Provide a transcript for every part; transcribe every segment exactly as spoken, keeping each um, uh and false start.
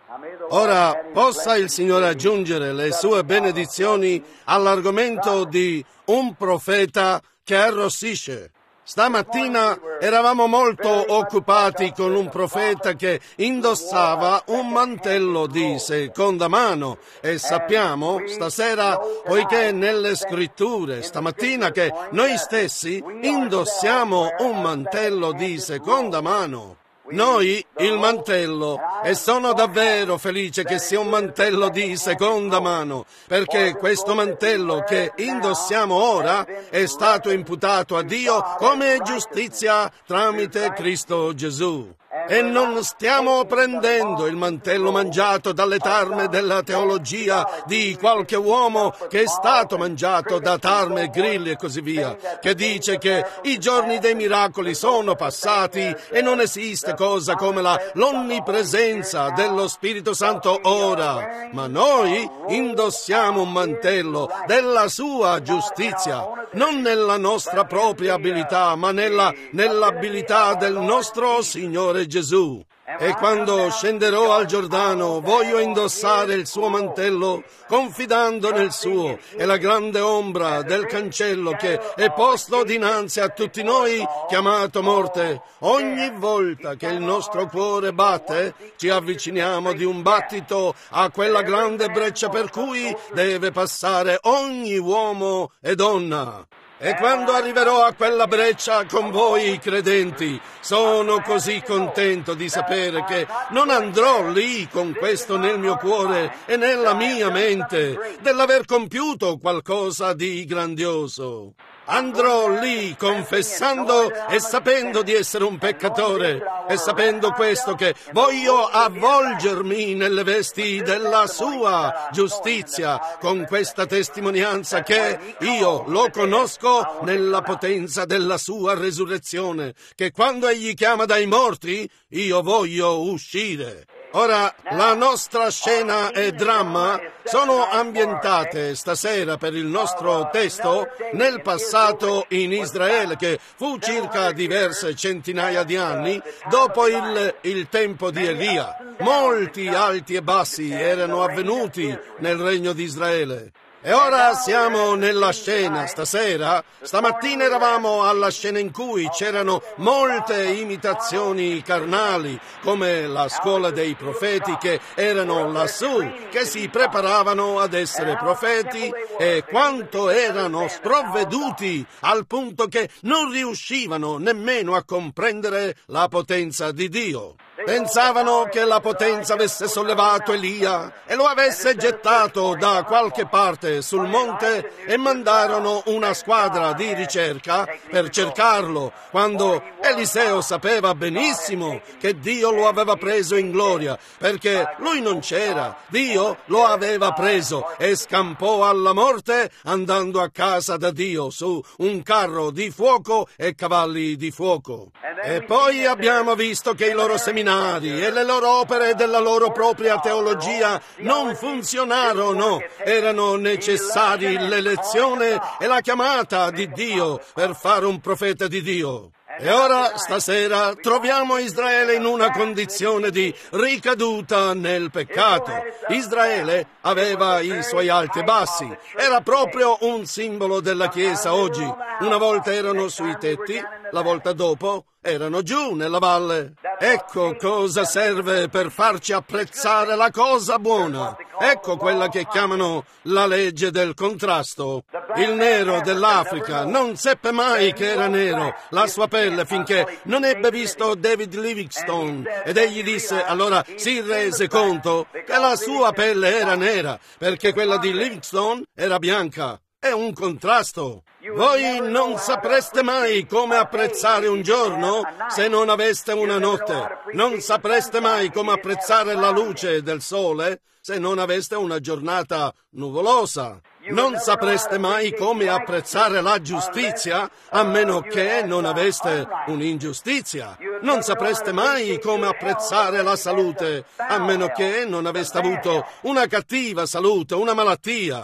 Ora possa il Signore aggiungere le sue benedizioni all'argomento di un profeta che arrossisce. Stamattina eravamo molto occupati con un profeta che indossava un mantello di seconda mano e sappiamo stasera, poiché nelle scritture stamattina, che noi stessi indossiamo un mantello di seconda mano. Noi il mantello, e sono davvero felice che sia un mantello di seconda mano, perché questo mantello che indossiamo ora è stato imputato a Dio come giustizia tramite Cristo Gesù. E non stiamo prendendo il mantello mangiato dalle tarme della teologia di qualche uomo che è stato mangiato da tarme, grilli e così via, che dice che i giorni dei miracoli sono passati e non esiste cosa come la l'onnipresenza dello Spirito Santo ora, ma noi indossiamo un mantello della sua giustizia, non nella nostra propria abilità, ma nella, nell'abilità del nostro Signore Gesù. Gesù. E quando scenderò al Giordano voglio indossare il suo mantello confidando nel suo, e la grande ombra del cancello che è posto dinanzi a tutti noi, chiamato morte. Ogni volta che il nostro cuore batte ci avviciniamo di un battito a quella grande breccia per cui deve passare ogni uomo e donna. E quando arriverò a quella breccia con voi credenti, sono così contento di sapere che non andrò lì con questo nel mio cuore e nella mia mente, dell'aver compiuto qualcosa di grandioso. Andrò lì confessando e sapendo di essere un peccatore, e sapendo questo, che voglio avvolgermi nelle vesti della sua giustizia, con questa testimonianza che io lo conosco nella potenza della sua resurrezione, che quando egli chiama dai morti, io voglio uscire. Ora, la nostra scena e dramma sono ambientate stasera per il nostro testo nel passato in Israele, che fu circa diverse centinaia di anni dopo il, il tempo di Elia. Molti alti e bassi erano avvenuti nel regno di Israele. E ora siamo nella scena stasera. Stamattina eravamo alla scena in cui c'erano molte imitazioni carnali, come la scuola dei profeti che erano lassù, che si preparavano ad essere profeti, e quanto erano sprovveduti al punto che non riuscivano nemmeno a comprendere la potenza di Dio. Pensavano che la potenza avesse sollevato Elia e lo avesse gettato da qualche parte sul monte, e mandarono una squadra di ricerca per cercarlo, quando Eliseo sapeva benissimo che Dio lo aveva preso in gloria, perché lui non c'era, Dio lo aveva preso e scampò alla morte andando a casa da Dio su un carro di fuoco e cavalli di fuoco. E poi abbiamo visto che i loro seminari e le loro opere della loro propria teologia non funzionarono. Erano necessari l'elezione e la chiamata di Dio per fare un profeta di Dio. E ora, stasera, troviamo Israele in una condizione di ricaduta nel peccato. Israele aveva i suoi alti e bassi. Era proprio un simbolo della Chiesa oggi. Una volta erano sui tetti, la volta dopo erano giù nella valle. Ecco cosa serve per farci apprezzare la cosa buona. Ecco quella che chiamano la legge del contrasto. Il nero dell'Africa non seppe mai che era nero, la sua pelle, finché non ebbe visto David Livingstone, ed egli disse, allora si rese conto che la sua pelle era nera, perché quella di Livingstone era bianca. È un contrasto. Voi non sapreste mai come apprezzare un giorno se non aveste una notte. Non sapreste mai come apprezzare la luce del sole se non aveste una giornata nuvolosa. Non sapreste mai come apprezzare la giustizia a meno che non aveste un'ingiustizia. Non sapreste mai come apprezzare la salute a meno che non aveste avuto una cattiva salute, una malattia.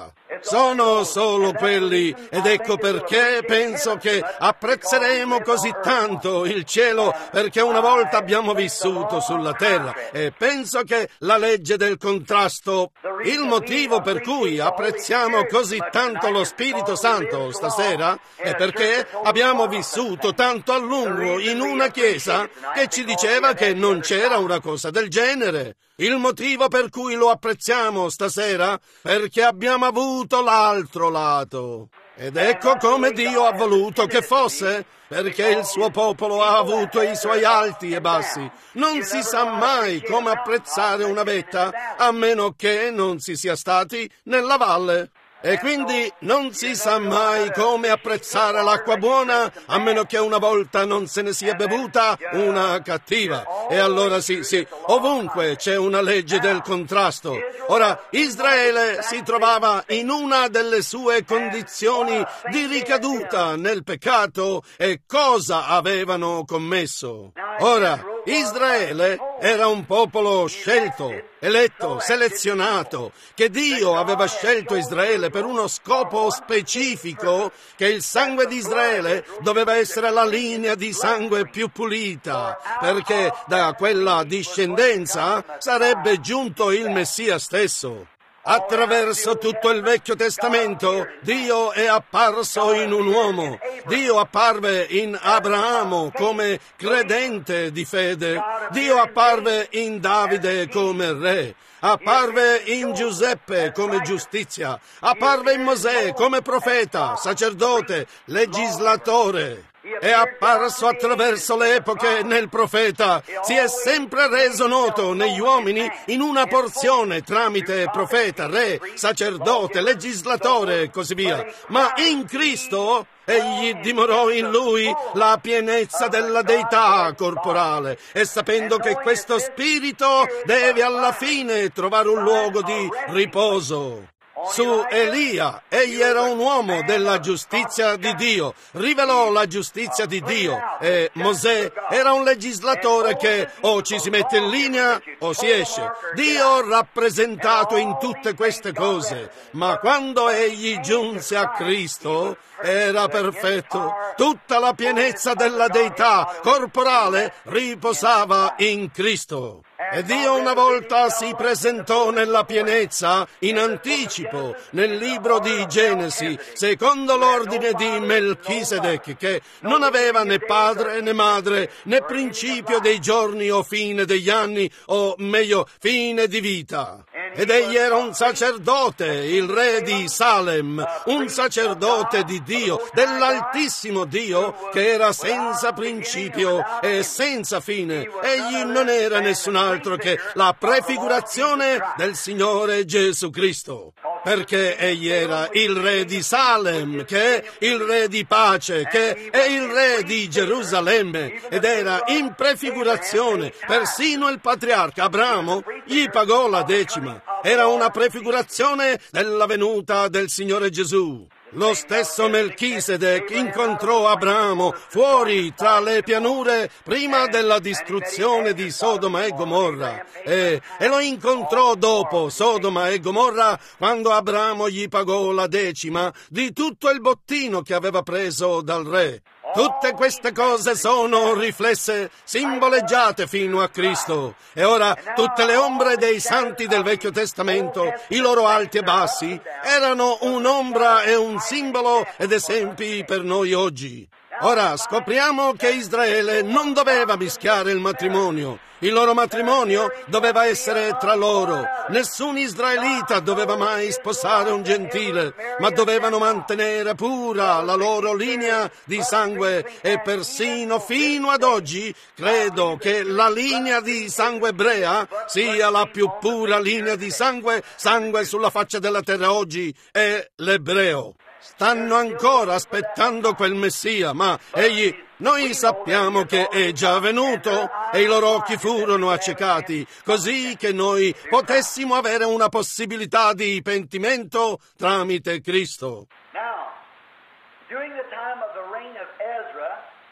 Sono solo quelli, ed ecco perché penso che apprezzeremo così tanto il cielo, perché una volta abbiamo vissuto sulla terra, e penso che la legge del contrasto, il motivo per cui apprezziamo così tanto lo Spirito Santo stasera, è perché abbiamo vissuto tanto a lungo in una chiesa che ci diceva che non c'era una cosa del genere. Il motivo per cui lo apprezziamo stasera, perché abbiamo avuto l'altro lato. Ed ecco come Dio ha voluto che fosse, perché il suo popolo ha avuto i suoi alti e bassi. Non si sa mai come apprezzare una vetta, a meno che non si sia stati nella valle. E quindi non si sa mai come apprezzare l'acqua buona, a meno che una volta non se ne sia bevuta una cattiva. E allora sì, sì, ovunque c'è una legge del contrasto. Ora, Israele si trovava in una delle sue condizioni di ricaduta nel peccato, e cosa avevano commesso? Ora, Israele era un popolo scelto, eletto, selezionato, che Dio aveva scelto Israele per uno scopo specifico, che il sangue di Israele doveva essere la linea di sangue più pulita, perché da quella discendenza sarebbe giunto il Messia stesso. Attraverso tutto il Vecchio Testamento Dio è apparso in un uomo. Dio apparve in Abramo come credente di fede. Dio apparve in Davide come re. Apparve in Giuseppe come giustizia. Apparve in Mosè come profeta, sacerdote, legislatore. È apparso attraverso le epoche nel profeta, si è sempre reso noto negli uomini in una porzione tramite profeta, re, sacerdote, legislatore e così via. Ma in Cristo egli dimorò in lui la pienezza della deità corporale, e sapendo che questo spirito deve alla fine trovare un luogo di riposo. Su Elia, egli era un uomo della giustizia di Dio, rivelò la giustizia di Dio, e Mosè era un legislatore che o ci si mette in linea o si esce. Dio rappresentato in tutte queste cose, ma quando egli giunse a Cristo era perfetto. Tutta la pienezza della deità corporale riposava in Cristo. E Dio una volta si presentò nella pienezza in anticipo nel libro di Genesi, secondo l'ordine di Melchisedec, che non aveva né padre né madre, né principio dei giorni o fine degli anni, o meglio, fine di vita. Ed egli era un sacerdote, il re di Salem, un sacerdote di Dio, dell'Altissimo Dio, che era senza principio e senza fine. Egli non era nessun altro che la prefigurazione del Signore Gesù Cristo, perché egli era il re di Salem, che è il re di pace, che è il re di Gerusalemme, ed era in prefigurazione. Persino il patriarca Abramo gli pagò la decima. Era una prefigurazione della venuta del Signore Gesù. Lo stesso Melchisedec incontrò Abramo fuori tra le pianure prima della distruzione di Sodoma e Gomorra, e, e lo incontrò dopo Sodoma e Gomorra, quando Abramo gli pagò la decima di tutto il bottino che aveva preso dal re. Tutte queste cose sono riflesse, simboleggiate fino a Cristo. E ora tutte le ombre dei santi del Vecchio Testamento, i loro alti e bassi, erano un'ombra e un simbolo ed esempi per noi oggi. Ora scopriamo che Israele non doveva mischiare il matrimonio. Il loro matrimonio doveva essere tra loro. Nessun israelita doveva mai sposare un gentile, ma dovevano mantenere pura la loro linea di sangue, e persino fino ad oggi credo che la linea di sangue ebrea sia la più pura linea di sangue, sangue sulla faccia della terra oggi, è l'ebreo. Stanno ancora aspettando quel Messia, ma egli, noi sappiamo che è già venuto, e i loro occhi furono accecati, così che noi potessimo avere una possibilità di pentimento tramite Cristo. Now, during the time of the reign of Ezra,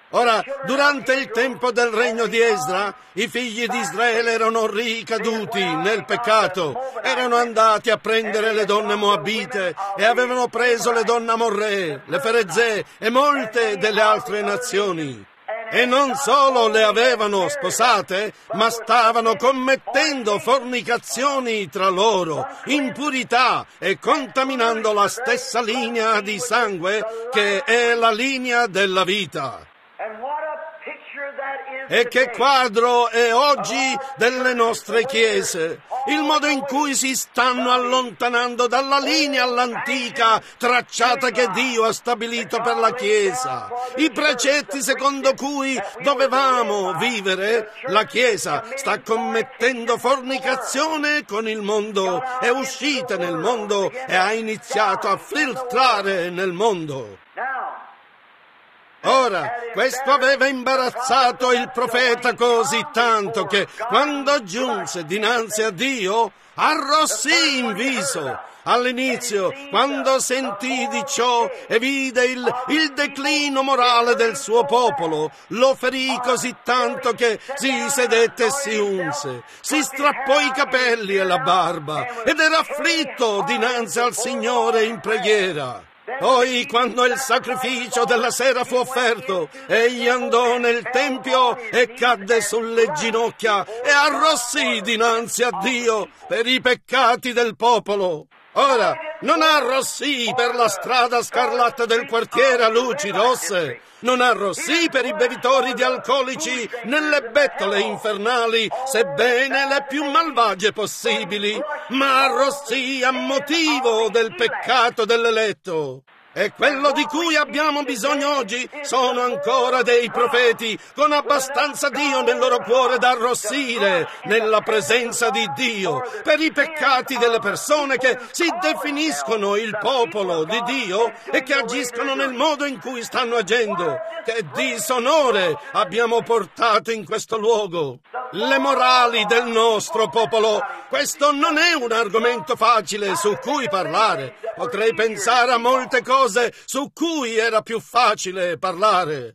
Ora, durante il tempo del regno di Esdra, i figli di Israele erano ricaduti nel peccato, erano andati a prendere le donne moabite e avevano preso le donne amorree, le ferezee e molte delle altre nazioni. E non solo le avevano sposate, ma stavano commettendo fornicazioni tra loro, impurità e contaminando la stessa linea di sangue che è la linea della vita. E che quadro è oggi delle nostre chiese, il modo in cui si stanno allontanando dalla linea all'antica tracciata che Dio ha stabilito per la Chiesa, i precetti secondo cui dovevamo vivere. La Chiesa sta commettendo fornicazione con il mondo, è uscita nel mondo e ha iniziato a filtrare nel mondo. Ora, questo aveva imbarazzato il profeta così tanto che, quando giunse dinanzi a Dio, arrossì in viso. All'inizio, quando sentì di ciò e vide il, il declino morale del suo popolo, lo ferì così tanto che si sedette e si unse, si strappò i capelli e la barba ed era afflitto dinanzi al Signore in preghiera. Poi, quando il sacrificio della sera fu offerto, egli andò nel tempio e cadde sulle ginocchia e arrossì dinanzi a Dio per i peccati del popolo. Ora, non arrossì per la strada scarlatta del quartiere a luci rosse, non arrossì per i bevitori di alcolici nelle bettole infernali, sebbene le più malvagie possibili, ma arrossì a motivo del peccato dell'eletto. E quello di cui abbiamo bisogno oggi sono ancora dei profeti con abbastanza Dio nel loro cuore da arrossire nella presenza di Dio per i peccati delle persone che si definiscono il popolo di Dio e che agiscono nel modo in cui stanno agendo. Che disonore abbiamo portato in questo luogo! Le morali del nostro popolo. Questo non è un argomento facile su cui parlare. Potrei pensare a molte cose su cui era più facile parlare.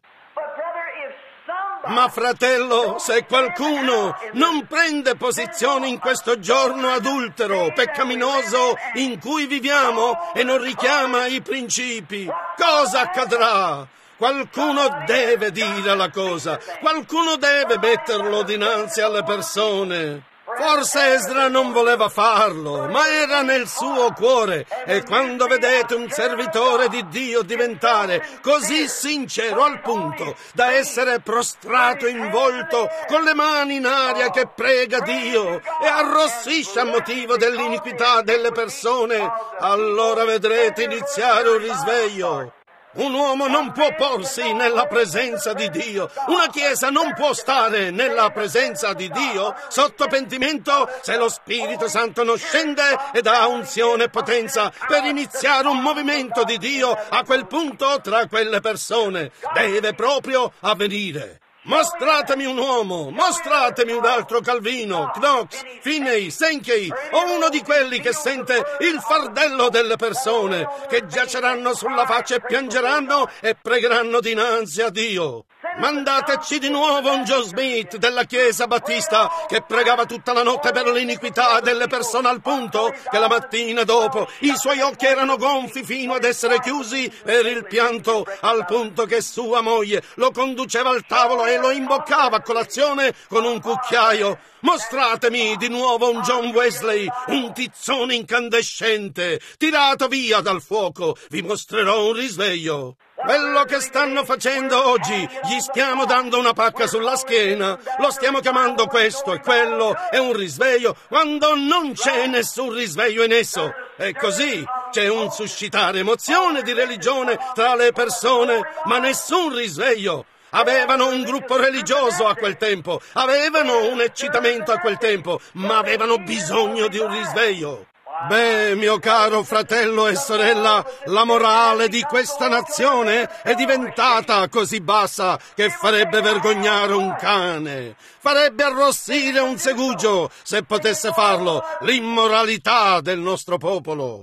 Ma fratello, se qualcuno non prende posizione in questo giorno adultero, peccaminoso in cui viviamo e non richiama i principi, cosa accadrà? Qualcuno deve dire la cosa, qualcuno deve metterlo dinanzi alle persone. Forse Esdra non voleva farlo, ma era nel suo cuore. E quando vedete un servitore di Dio diventare così sincero al punto da essere prostrato in volto con le mani in aria che prega Dio e arrossisce a motivo dell'iniquità delle persone, allora vedrete iniziare un risveglio. Un uomo non può porsi nella presenza di Dio. Una chiesa non può stare nella presenza di Dio sotto pentimento se lo Spirito Santo non scende e dà unzione e potenza per iniziare un movimento di Dio a quel punto tra quelle persone. Deve proprio avvenire. Mostratemi un uomo, mostratemi un altro Calvino, Knox, Finney, Sankey o uno di quelli che sente il fardello delle persone, che giaceranno sulla faccia e piangeranno e pregheranno dinanzi a Dio. Mandateci di nuovo un Joe Smith della Chiesa Battista che pregava tutta la notte per l'iniquità delle persone al punto che la mattina dopo i suoi occhi erano gonfi fino ad essere chiusi per il pianto, al punto che sua moglie lo conduceva al tavolo e lo imboccava a colazione con un cucchiaio. Mostratemi di nuovo un John Wesley, un tizzone incandescente, tirato via dal fuoco, vi mostrerò un risveglio. Quello che stanno facendo oggi, gli stiamo dando una pacca sulla schiena, lo stiamo chiamando questo e quello, è un risveglio, quando non c'è nessun risveglio in esso. E così c'è un suscitare emozione di religione tra le persone, ma nessun risveglio. Avevano un gruppo religioso a quel tempo, avevano un eccitamento a quel tempo, ma avevano bisogno di un risveglio. Beh, mio caro fratello e sorella, la morale di questa nazione è diventata così bassa che farebbe vergognare un cane, farebbe arrossire un segugio se potesse farlo, l'immoralità del nostro popolo.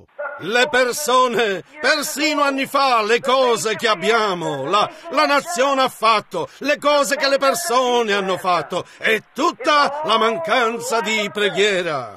Le persone, persino anni fa, le cose che abbiamo, la, la nazione ha fatto, le cose che le persone hanno fatto, è tutta la mancanza di preghiera.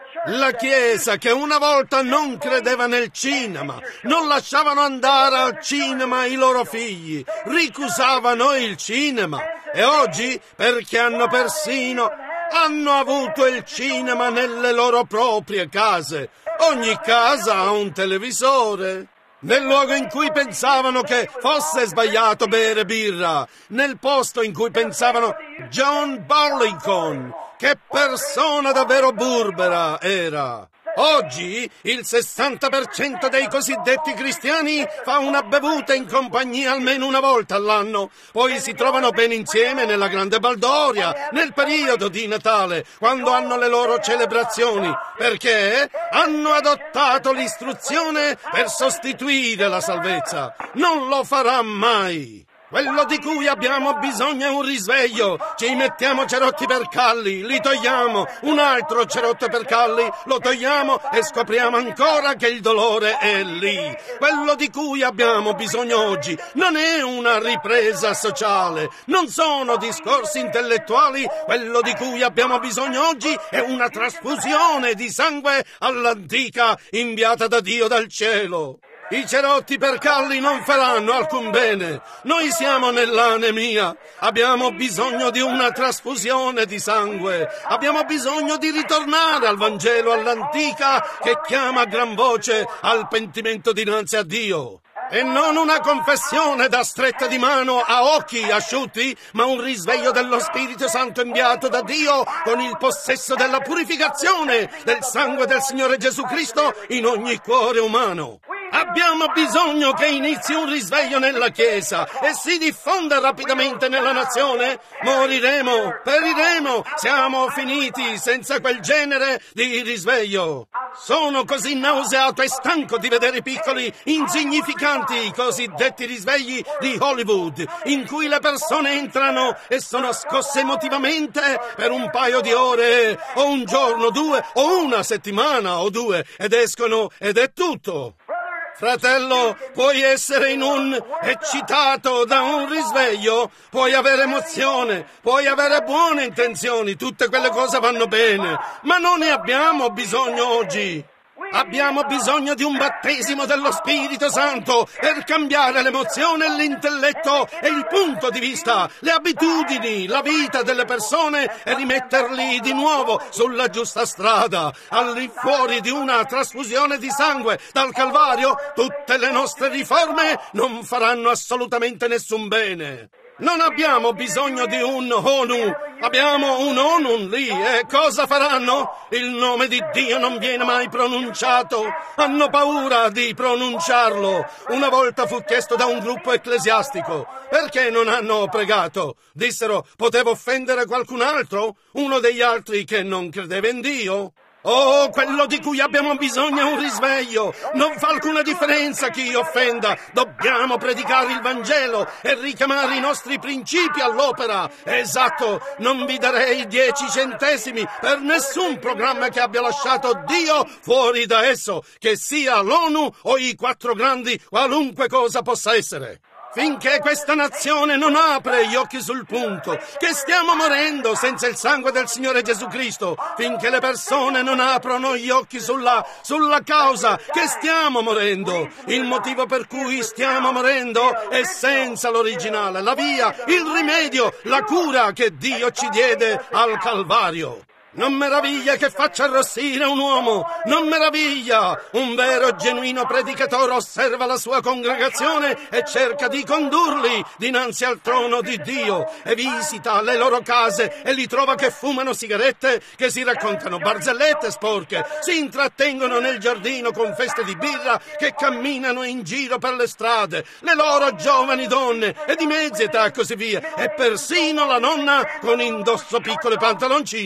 La Chiesa, che una volta non credeva nel cinema, non lasciavano andare al cinema i loro figli, ricusavano il cinema, e oggi, perché hanno persino, hanno avuto il cinema nelle loro proprie case. Ogni casa ha un televisore. Nel luogo in cui pensavano che fosse sbagliato bere birra, nel posto in cui pensavano John Barleycorn, che persona davvero burbera era. Oggi il sessanta per cento dei cosiddetti cristiani fa una bevuta in compagnia almeno una volta all'anno, poi si trovano bene insieme nella grande baldoria, nel periodo di Natale, quando hanno le loro celebrazioni, perché hanno adottato l'istruzione per sostituire la salvezza. Non lo farà mai. Quello di cui abbiamo bisogno è un risveglio. Ci mettiamo cerotti per calli, li togliamo, un altro cerotto per calli, lo togliamo e scopriamo ancora che il dolore è lì. Quello di cui abbiamo bisogno oggi non è una ripresa sociale, non sono discorsi intellettuali. Quello di cui abbiamo bisogno oggi è una trasfusione di sangue all'antica inviata da Dio dal cielo. I cerotti per calli non faranno alcun bene. Noi siamo nell'anemia. Abbiamo bisogno di una trasfusione di sangue. Abbiamo bisogno di ritornare al Vangelo all'antica che chiama a gran voce al pentimento dinanzi a Dio. E non una confessione da stretta di mano a occhi asciutti, ma un risveglio dello Spirito Santo inviato da Dio con il possesso della purificazione del sangue del Signore Gesù Cristo in ogni cuore umano. Abbiamo bisogno che inizi un risveglio nella Chiesa e si diffonda rapidamente nella nazione. Moriremo, periremo, siamo finiti senza quel genere di risveglio. Sono così nauseato e stanco di vedere i piccoli, insignificanti, i cosiddetti risvegli di Hollywood, in cui le persone entrano e sono scosse emotivamente per un paio di ore, o un giorno, due, o una settimana o due, ed escono ed è tutto. Fratello, puoi essere in un eccitato da un risveglio, puoi avere emozione, puoi avere buone intenzioni, tutte quelle cose vanno bene, ma non ne abbiamo bisogno oggi. Abbiamo bisogno di un battesimo dello Spirito Santo per cambiare l'emozione, l'intelletto e il punto di vista, le abitudini, la vita delle persone e rimetterli di nuovo sulla giusta strada. Al di fuori di una trasfusione di sangue dal Calvario, tutte le nostre riforme non faranno assolutamente nessun bene. Non abbiamo bisogno di un ONU, abbiamo un ONU lì e cosa faranno? Il nome di Dio non viene mai pronunciato, hanno paura di pronunciarlo. Una volta fu chiesto da un gruppo ecclesiastico, perché non hanno pregato? Dissero, poteva offendere qualcun altro? Uno degli altri che non credeva in Dio? Oh, quello di cui abbiamo bisogno è un risveglio. Non fa alcuna differenza chi offenda. Dobbiamo predicare il Vangelo e richiamare i nostri principi all'opera. Esatto, non vi darei dieci centesimi per nessun programma che abbia lasciato Dio fuori da esso, che sia l'ONU o i quattro grandi, qualunque cosa possa essere. Finché questa nazione non apre gli occhi sul punto che stiamo morendo senza il sangue del Signore Gesù Cristo, finché le persone non aprono gli occhi sulla, sulla causa che stiamo morendo, il motivo per cui stiamo morendo è senza l'originale, la via, il rimedio, la cura che Dio ci diede al Calvario. Non meraviglia che faccia arrossire un uomo, non meraviglia. Un vero e genuino predicatore osserva la sua congregazione e cerca di condurli dinanzi al trono di Dio e visita le loro case e li trova che fumano sigarette, che si raccontano barzellette sporche, si intrattengono nel giardino con feste di birra, che camminano in giro per le strade, le loro giovani donne e di mezza età e così via, e persino la nonna con indosso piccoli pantaloncini.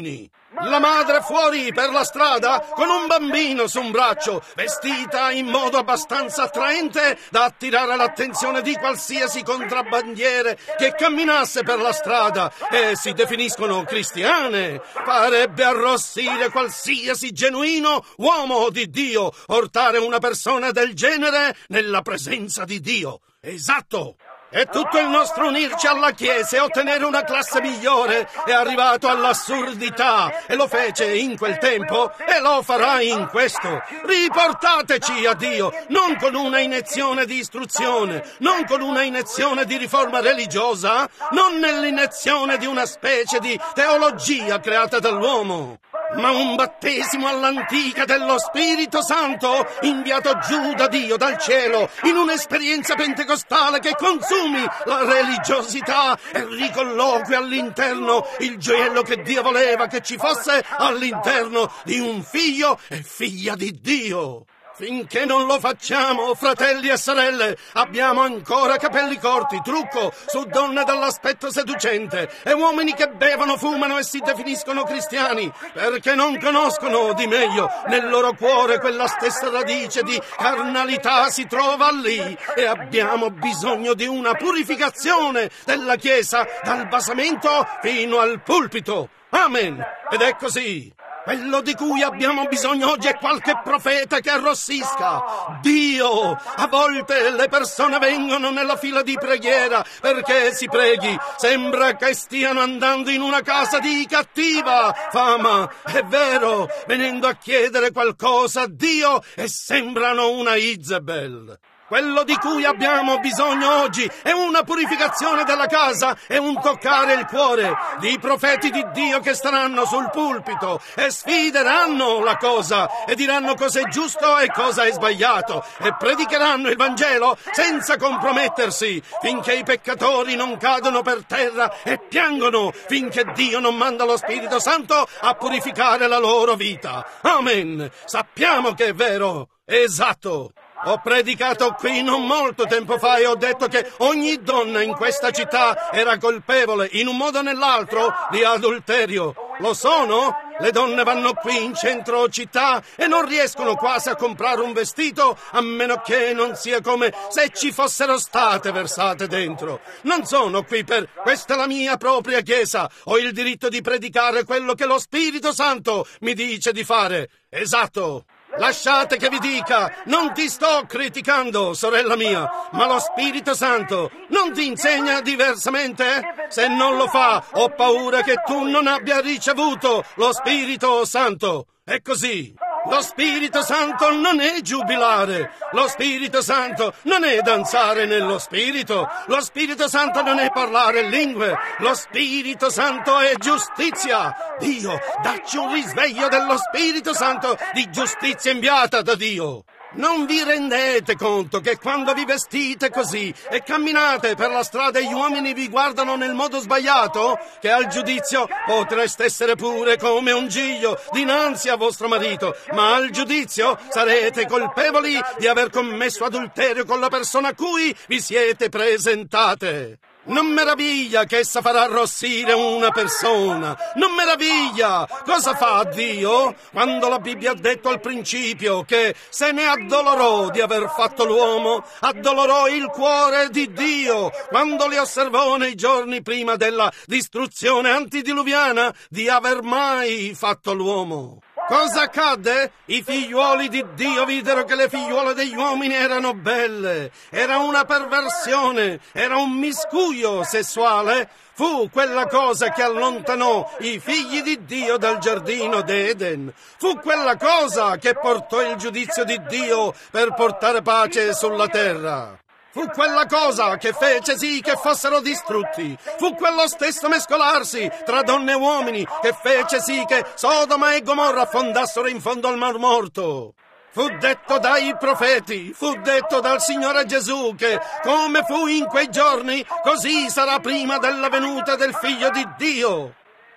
La madre fuori per la strada con un bambino su un braccio, vestita in modo abbastanza attraente da attirare l'attenzione di qualsiasi contrabbandiere che camminasse per la strada e si definiscono cristiane. Farebbe arrossire qualsiasi genuino uomo di Dio portare una persona del genere nella presenza di Dio. Esatto! E tutto il nostro unirci alla Chiesa e ottenere una classe migliore è arrivato all'assurdità e lo fece in quel tempo e lo farà in questo. Riportateci a Dio, non con una iniezione di istruzione, non con una iniezione di riforma religiosa, non nell'iniezione di una specie di teologia creata dall'uomo, ma un battesimo all'antica dello Spirito Santo inviato giù da Dio, dal cielo, in un'esperienza pentecostale che consuma la religiosità e ricolloqui all'interno il gioiello che Dio voleva che ci fosse all'interno di un figlio e figlia di Dio. Finché non lo facciamo, fratelli e sorelle, abbiamo ancora capelli corti, trucco su donne dall'aspetto seducente e uomini che bevono, fumano e si definiscono cristiani perché non conoscono di meglio. Nel loro cuore quella stessa radice di carnalità si trova lì e abbiamo bisogno di una purificazione della Chiesa dal basamento fino al pulpito. Amen. Ed è così. Quello di cui abbiamo bisogno oggi è qualche profeta che arrossisca. Dio! A volte le persone vengono nella fila di preghiera perché si preghi. Sembra che stiano andando in una casa di cattiva fama. È vero, venendo a chiedere qualcosa a Dio e sembrano una Isabel. Quello di cui abbiamo bisogno oggi è una purificazione della casa e un toccare il cuore di profeti di Dio che staranno sul pulpito e sfideranno la cosa e diranno cosa è giusto e cosa è sbagliato e predicheranno il Vangelo senza compromettersi finché i peccatori non cadono per terra e piangono finché Dio non manda lo Spirito Santo a purificare la loro vita. Amen. Sappiamo che è vero. Esatto. Ho predicato qui non molto tempo fa e ho detto che ogni donna in questa città era colpevole, in un modo o nell'altro, di adulterio. Lo sono? Le donne vanno qui in centro città e non riescono quasi a comprare un vestito a meno che non sia come se ci fossero state versate dentro. Non sono qui per... Questa è la mia propria chiesa. Ho il diritto di predicare quello che lo Spirito Santo mi dice di fare. Esatto. Lasciate che vi dica, non ti sto criticando, sorella mia, ma lo Spirito Santo non ti insegna diversamente? Se non lo fa, ho paura che tu non abbia ricevuto lo Spirito Santo. È così. Lo Spirito Santo non è giubilare. Lo Spirito Santo non è danzare nello Spirito. Lo Spirito Santo non è parlare lingue. Lo Spirito Santo è giustizia. Dio, dacci un risveglio dello Spirito Santo di giustizia inviata da Dio. Non vi rendete conto che quando vi vestite così e camminate per la strada e gli uomini vi guardano nel modo sbagliato, che al giudizio potreste essere pure come un giglio dinanzi a vostro marito, ma al giudizio sarete colpevoli di aver commesso adulterio con la persona a cui vi siete presentate. Non meraviglia che essa farà arrossire una persona. Non meraviglia. Cosa fa Dio? Quando la Bibbia ha detto al principio che se ne addolorò di aver fatto l'uomo, addolorò il cuore di Dio quando li osservò nei giorni prima della distruzione antidiluviana di aver mai fatto l'uomo. Cosa accadde? I figliuoli di Dio videro che le figliuole degli uomini erano belle. Era una perversione, era un miscuglio sessuale. Fu quella cosa che allontanò i figli di Dio dal giardino d'Eden. Fu quella cosa che portò il giudizio di Dio per portare pace sulla terra. Fu quella cosa che fece sì che fossero distrutti. Fu quello stesso mescolarsi tra donne e uomini che fece sì che Sodoma e Gomorra affondassero in fondo al Mar Morto. Fu detto dai profeti, fu detto dal Signore Gesù che come fu in quei giorni, così sarà prima della venuta del Figlio di Dio.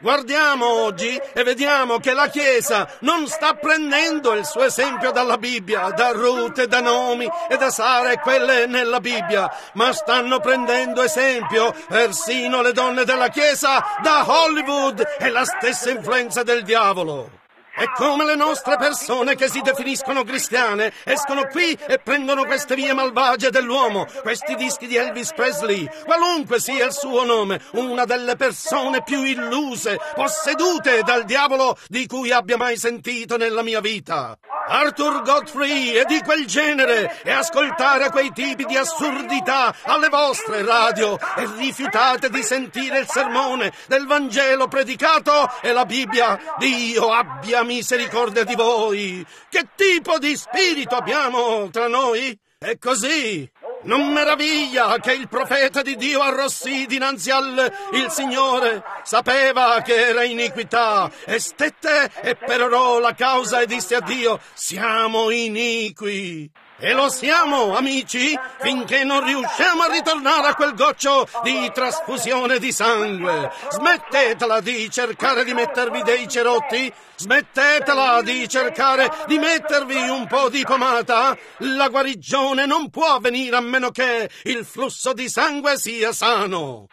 Guardiamo oggi e vediamo che la Chiesa non sta prendendo il suo esempio dalla Bibbia, da Ruth e da Naomi e da Sara e quelle nella Bibbia, ma stanno prendendo esempio persino le donne della Chiesa da Hollywood e la stessa influenza del diavolo. È come le nostre persone che si definiscono cristiane escono qui e prendono queste vie malvagie dell'uomo, questi dischi di Elvis Presley, qualunque sia il suo nome, una delle persone più illuse, possedute dal diavolo di cui abbia mai sentito nella mia vita. Arthur Godfrey è di quel genere, e ascoltare quei tipi di assurdità alle vostre radio e rifiutate di sentire il sermone del Vangelo predicato e la Bibbia. Dio abbia misericordia di voi! Che tipo di spirito abbiamo tra noi? È così! Non meraviglia che il profeta di Dio arrossì dinanzi al il Signore, sapeva che era iniquità, e stette e perorò la causa e disse a Dio: siamo iniqui. E lo siamo, amici, finché non riusciamo a ritornare a quel goccio di trasfusione di sangue. Smettetela di cercare di mettervi dei cerotti, smettetela di cercare di mettervi un po' di pomata. La guarigione non può avvenire a meno che il flusso di sangue sia sano.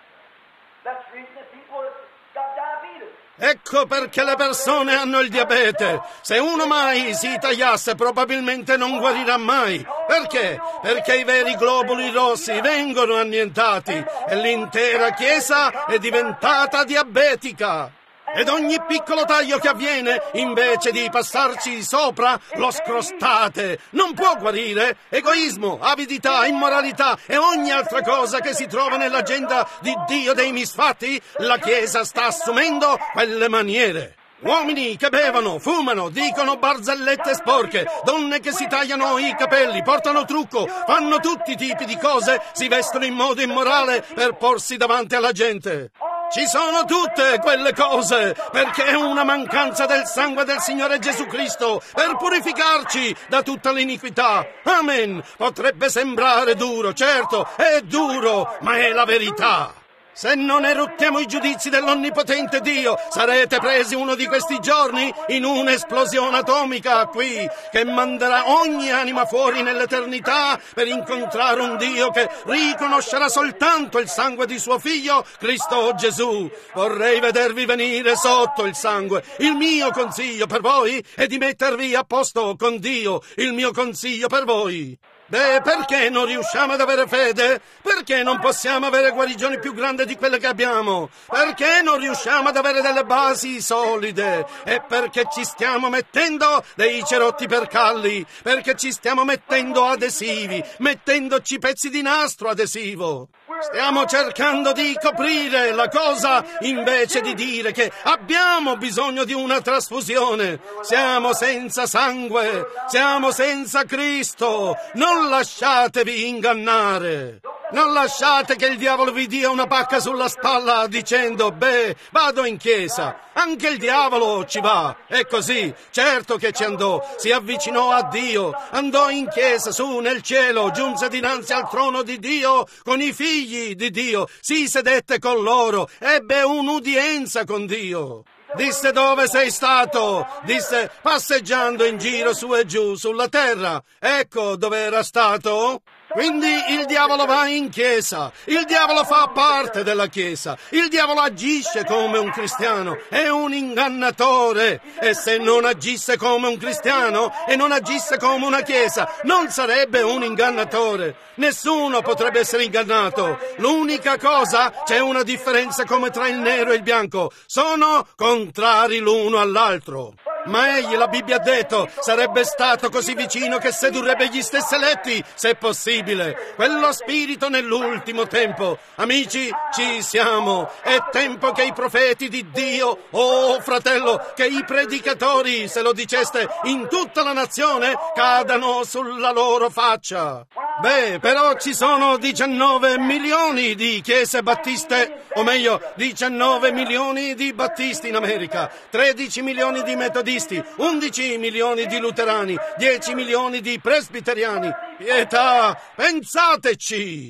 Ecco perché le persone hanno il diabete. Se uno mai si tagliasse probabilmente non guarirà mai. Perché? Perché i veri globuli rossi vengono annientati e l'intera Chiesa è diventata diabetica. Ed ogni piccolo taglio che avviene, invece di passarci sopra, lo scrostate. Non può guarire. Egoismo, avidità, immoralità e ogni altra cosa che si trova nell'agenda di Dio dei misfatti, la Chiesa sta assumendo quelle maniere. Uomini che bevono, fumano, dicono barzellette sporche, donne che si tagliano i capelli, portano trucco, fanno tutti i tipi di cose, si vestono in modo immorale per porsi davanti alla gente. Ci sono tutte quelle cose, perché è una mancanza del sangue del Signore Gesù Cristo per purificarci da tutta l'iniquità. Amen. Potrebbe sembrare duro, certo, è duro, ma è la verità. Se non eruttiamo i giudizi dell'Onnipotente Dio, sarete presi uno di questi giorni in un'esplosione atomica qui, che manderà ogni anima fuori nell'eternità per incontrare un Dio che riconoscerà soltanto il sangue di suo Figlio, Cristo Gesù. Vorrei vedervi venire sotto il sangue. Il mio consiglio per voi è di mettervi a posto con Dio. Il mio consiglio per voi. Beh, perché non riusciamo ad avere fede? Perché non possiamo avere guarigioni più grandi di quelle che abbiamo? Perché non riusciamo ad avere delle basi solide? E perché ci stiamo mettendo dei cerotti per calli? Perché ci stiamo mettendo adesivi, mettendoci pezzi di nastro adesivo? Stiamo cercando di coprire la cosa invece di dire che abbiamo bisogno di una trasfusione. Siamo senza sangue, siamo senza Cristo. Non lasciatevi ingannare. Non lasciate che il diavolo vi dia una pacca sulla spalla dicendo: beh, vado in chiesa. Anche il diavolo ci va. È così. Certo che ci andò. Si avvicinò a Dio. Andò in chiesa, su nel cielo. Giunse dinanzi al trono di Dio con i figli di Dio. Si sedette con loro. Ebbe un'udienza con Dio. Disse: dove sei stato? Disse: passeggiando in giro su e giù sulla terra. Ecco dove era stato. Quindi il diavolo va in chiesa, il diavolo fa parte della chiesa, il diavolo agisce come un cristiano, è un ingannatore, e se non agisse come un cristiano e non agisse come una chiesa, non sarebbe un ingannatore. Nessuno potrebbe essere ingannato. L'unica cosa, c'è una differenza come tra il nero e il bianco, sono contrari l'uno all'altro. Ma egli, la Bibbia ha detto, sarebbe stato così vicino che sedurrebbe gli stessi eletti, se possibile. Quello spirito nell'ultimo tempo. Amici, ci siamo. È tempo che i profeti di Dio, oh fratello, che i predicatori, se lo diceste in tutta la nazione, cadano sulla loro faccia. Beh, però ci sono diciannove milioni di chiese battiste, o meglio, diciannove milioni di battisti in America, tredici milioni di metodisti, undici milioni di luterani, dieci milioni di presbiteriani. Pietà, pensateci!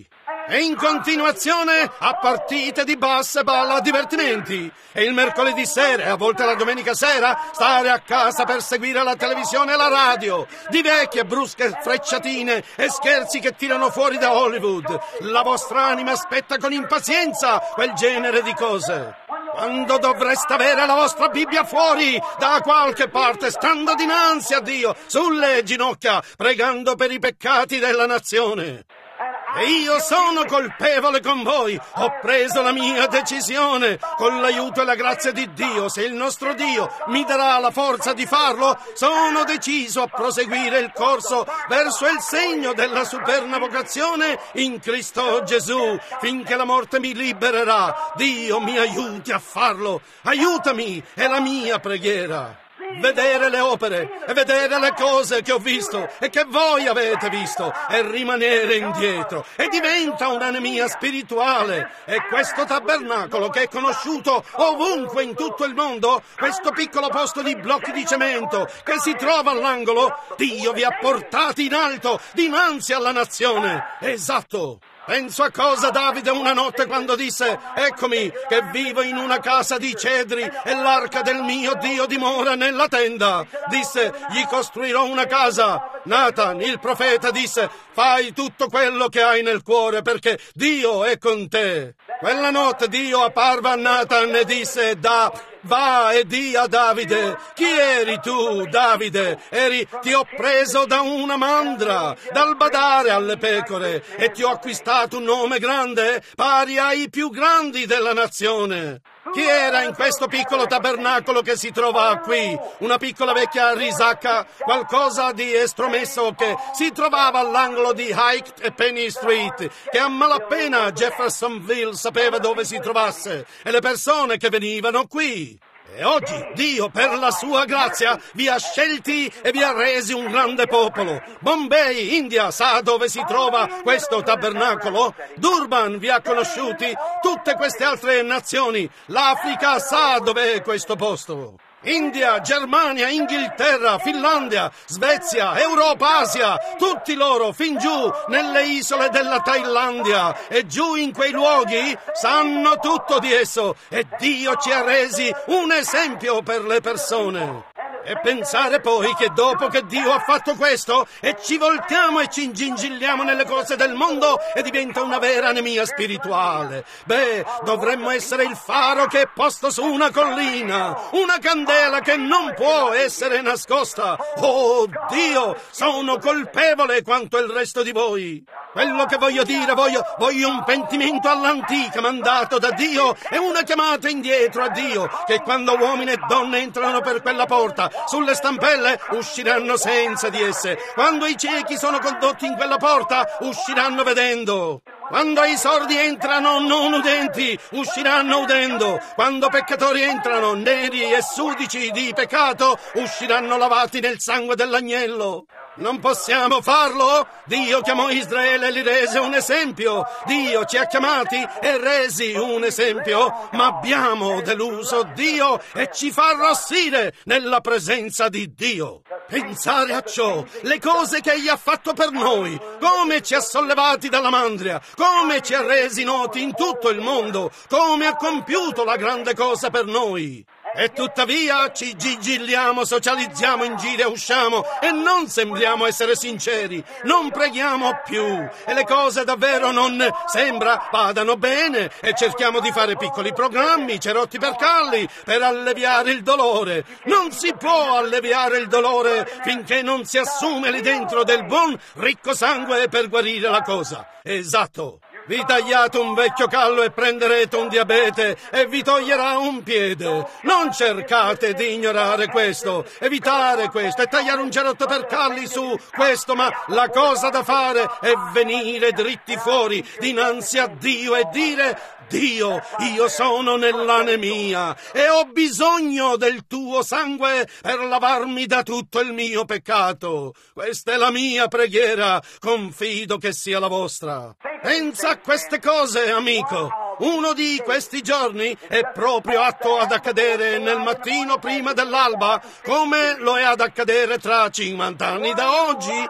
E in continuazione a partite di baseball, a divertimenti. E il mercoledì sera e a volte la domenica sera stare a casa per seguire la televisione e la radio. Di vecchie brusche frecciatine e scherzi che tirano fuori da Hollywood. La vostra anima aspetta con impazienza quel genere di cose. Quando dovreste avere la vostra Bibbia fuori da qualche parte, stando dinanzi a Dio, sulle ginocchia, pregando per i peccati della nazione. E io sono colpevole con voi, ho preso la mia decisione, con l'aiuto e la grazia di Dio, se il nostro Dio mi darà la forza di farlo, sono deciso a proseguire il corso verso il segno della superna vocazione in Cristo Gesù, finché la morte mi libererà. Dio mi aiuti a farlo, aiutami, è la mia preghiera. Vedere le opere e vedere le cose che ho visto e che voi avete visto e rimanere indietro e diventa un'anemia spirituale. E questo tabernacolo che è conosciuto ovunque in tutto il mondo, questo piccolo posto di blocchi di cemento che si trova all'angolo, Dio vi ha portati in alto dinanzi alla nazione. Esatto. Penso a cosa Davide una notte quando disse: eccomi che vivo in una casa di cedri e l'arca del mio Dio dimora nella tenda. Disse: gli costruirò una casa. Nathan, il profeta, disse: fai tutto quello che hai nel cuore perché Dio è con te. Quella notte Dio apparve a Nathan e disse: da va e di a Davide: chi eri tu, Davide? Eri, ti ho preso da una mandra, dal badare alle pecore, e ti ho acquistato un nome grande, pari ai più grandi della nazione. Chi era in questo piccolo tabernacolo che si trova qui? Una piccola vecchia risacca, qualcosa di estromesso che si trovava all'angolo di High e Penny Street, che a malapena Jeffersonville sapeva dove si trovasse, e le persone che venivano qui. E oggi Dio, per la sua grazia, vi ha scelti e vi ha resi un grande popolo. Bombay, India, sa dove si trova questo tabernacolo? Durban vi ha conosciuti, tutte queste altre nazioni. L'Africa sa dov'è questo posto. India, Germania, Inghilterra, Finlandia, Svezia, Europa, Asia, tutti loro fin giù nelle isole della Thailandia e giù in quei luoghi sanno tutto di esso e Dio ci ha resi un esempio per le persone. E pensare poi che dopo che Dio ha fatto questo e ci voltiamo e ci ingingilliamo nelle cose del mondo e diventa una vera anemia spirituale. Beh, dovremmo essere il faro che è posto su una collina, una candela che non può essere nascosta. Oh Dio, sono colpevole quanto il resto di voi. Quello che voglio dire, voglio, voglio un pentimento all'antica mandato da Dio e una chiamata indietro a Dio, che quando uomini e donne entrano per quella porta, sulle stampelle usciranno senza di esse. Quando i ciechi sono condotti in quella porta, usciranno vedendo. Quando i sordi entrano non udenti, usciranno udendo. Quando peccatori entrano neri e sudici di peccato, usciranno lavati nel sangue dell'agnello. Non possiamo farlo? Dio chiamò Israele e li rese un esempio. Dio ci ha chiamati e resi un esempio, ma abbiamo deluso Dio e ci fa arrossire nella presenza di Dio. Pensare a ciò, le cose che Egli ha fatto per noi, come ci ha sollevati dalla mandria, come ci ha resi noti in tutto il mondo, come ha compiuto la grande cosa per noi. E tuttavia ci gigilliamo, socializziamo in giro e usciamo e non sembriamo essere sinceri, non preghiamo più e le cose davvero non sembra vadano bene e cerchiamo di fare piccoli programmi, cerotti per calli, per alleviare il dolore. Non si può alleviare il dolore finché non si assume lì dentro del buon ricco sangue per guarire la cosa. Esatto. Vi tagliate un vecchio callo e prenderete un diabete e vi toglierà un piede. Non cercate di ignorare questo, evitare questo e tagliare un cerotto per calli su questo, ma la cosa da fare è venire dritti fuori dinanzi a Dio e dire: Dio, io sono nell'anemia e ho bisogno del tuo sangue per lavarmi da tutto il mio peccato. Questa è la mia preghiera, confido che sia la vostra. Pensa a queste cose, amico. Uno di questi giorni è proprio atto ad accadere nel mattino prima dell'alba, come lo è ad accadere tra cinquanta anni da oggi.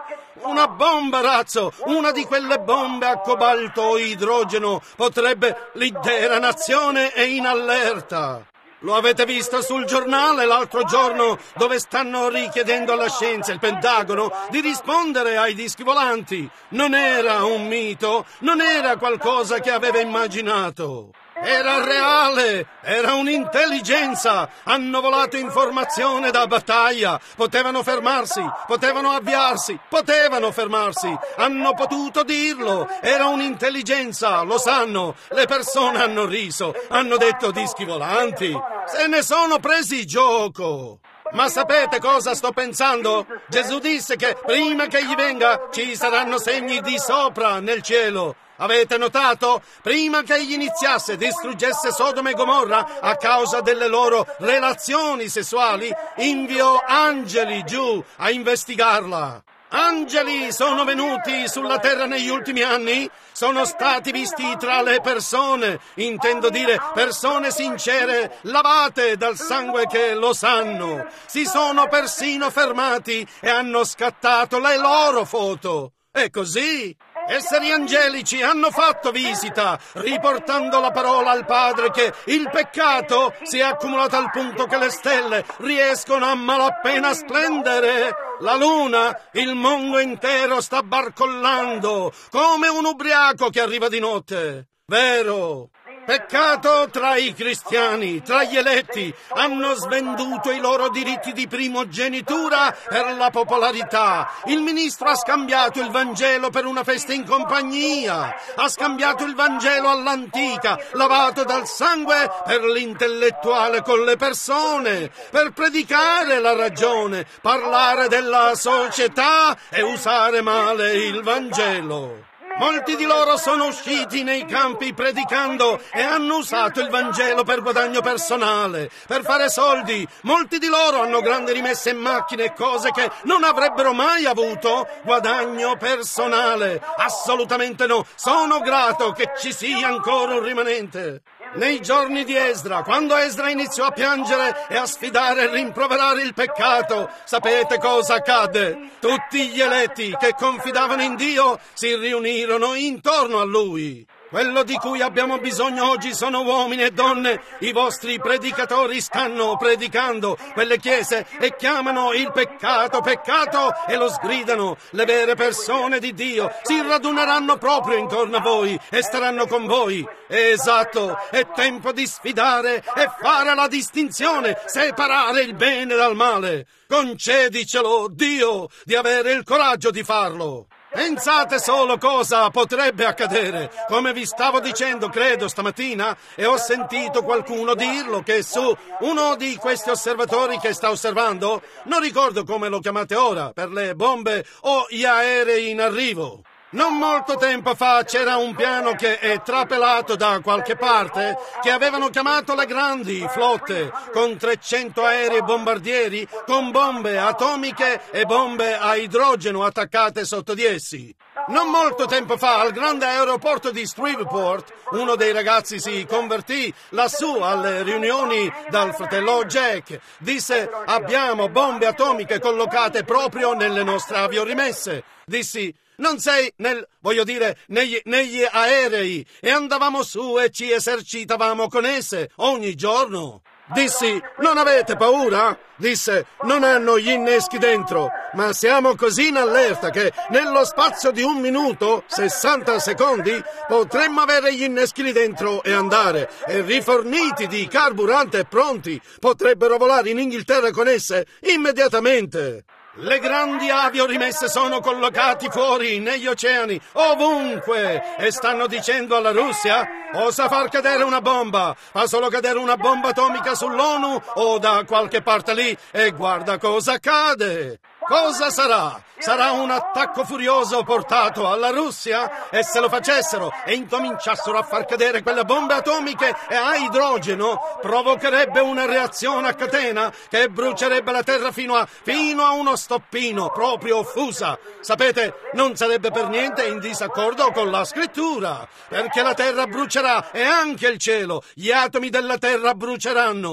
Una bomba, razzo! Una di quelle bombe a cobalto o idrogeno potrebbe... L'intera nazione è in allerta! Lo avete visto sul giornale l'altro giorno, dove stanno richiedendo alla scienza, il Pentagono, di rispondere ai dischi volanti? Non era un mito, non era qualcosa che aveva immaginato. Era reale, era un'intelligenza. Hanno volato informazione da battaglia. Potevano fermarsi, potevano avviarsi, potevano fermarsi. Hanno potuto dirlo. Era un'intelligenza, lo sanno. Le persone hanno riso, hanno detto dischi volanti. Se ne sono presi gioco. Ma sapete cosa sto pensando? Gesù disse che prima che egli venga ci saranno segni di sopra nel cielo. Avete notato? Prima che egli iniziasse e distruggesse Sodoma e Gomorra a causa delle loro relazioni sessuali, inviò angeli giù a investigarla. Angeli sono venuti sulla terra negli ultimi anni, sono stati visti tra le persone, intendo dire persone sincere, lavate dal sangue che lo sanno. Si sono persino fermati e hanno scattato le loro foto. È così. Esseri angelici hanno fatto visita, riportando la parola al Padre che il peccato si è accumulato al punto che le stelle riescono a malapena splendere. La luna, il mondo intero sta barcollando, come un ubriaco che arriva di notte. Vero? Peccato tra i cristiani, tra gli eletti, hanno svenduto i loro diritti di primogenitura per la popolarità. Il ministro ha scambiato il Vangelo per una festa in compagnia, ha scambiato il Vangelo all'antica, lavato dal sangue, per l'intellettuale con le persone, per predicare la ragione, parlare della società e usare male il Vangelo. Molti di loro sono usciti nei campi predicando e hanno usato il Vangelo per guadagno personale, per fare soldi. Molti di loro hanno grandi rimesse in macchine e cose che non avrebbero mai avuto guadagno personale. Assolutamente no. Sono grato che ci sia ancora un rimanente. Nei giorni di Esdra, quando Esdra iniziò a piangere e a sfidare e rimproverare il peccato, sapete cosa accadde? Tutti gli eletti che confidavano in Dio si riunirono intorno a lui. Quello di cui abbiamo bisogno oggi sono uomini e donne. I vostri predicatori stanno predicando quelle chiese e chiamano il peccato peccato e lo sgridano. Le vere persone di Dio si raduneranno proprio intorno a voi e staranno con voi. Esatto, è tempo di sfidare e fare la distinzione, separare il bene dal male. Concedicelo, Dio, di avere il coraggio di farlo. Pensate solo cosa potrebbe accadere. Come vi stavo dicendo, credo, stamattina, e ho sentito qualcuno dirlo, che su uno di questi osservatori che sta osservando, non ricordo come lo chiamate ora, per le bombe o gli aerei in arrivo. Non molto tempo fa c'era un piano che è trapelato da qualche parte che avevano chiamato le grandi flotte, con trecento aerei bombardieri con bombe atomiche e bombe a idrogeno attaccate sotto di essi. Non molto tempo fa al grande aeroporto di Shreveport uno dei ragazzi si convertì lassù alle riunioni dal fratello Jack. Disse: abbiamo bombe atomiche collocate proprio nelle nostre aviorimesse. Dissi: non sei nel, voglio dire, negli, negli aerei, e andavamo su e ci esercitavamo con esse ogni giorno. Dissi: non avete paura? Disse: non hanno gli inneschi dentro, ma siamo così in allerta che nello spazio di un minuto, sessanta secondi, potremmo avere gli inneschi lì dentro e andare, e riforniti di carburante e pronti, potrebbero volare in Inghilterra con esse immediatamente. Le grandi aviorimesse sono collocati fuori, negli oceani, ovunque, e stanno dicendo alla Russia: osa far cadere una bomba, fa solo cadere una bomba atomica sull'ONU o da qualche parte lì e guarda cosa accade. Cosa sarà? Sarà un attacco furioso portato alla Russia? E se lo facessero e incominciassero a far cadere quelle bombe atomiche e a idrogeno, provocherebbe una reazione a catena che brucerebbe la terra fino a, fino a uno stoppino, proprio fusa. Sapete, non sarebbe per niente in disaccordo con la scrittura, perché la terra brucerà e anche il cielo, gli atomi della terra bruceranno.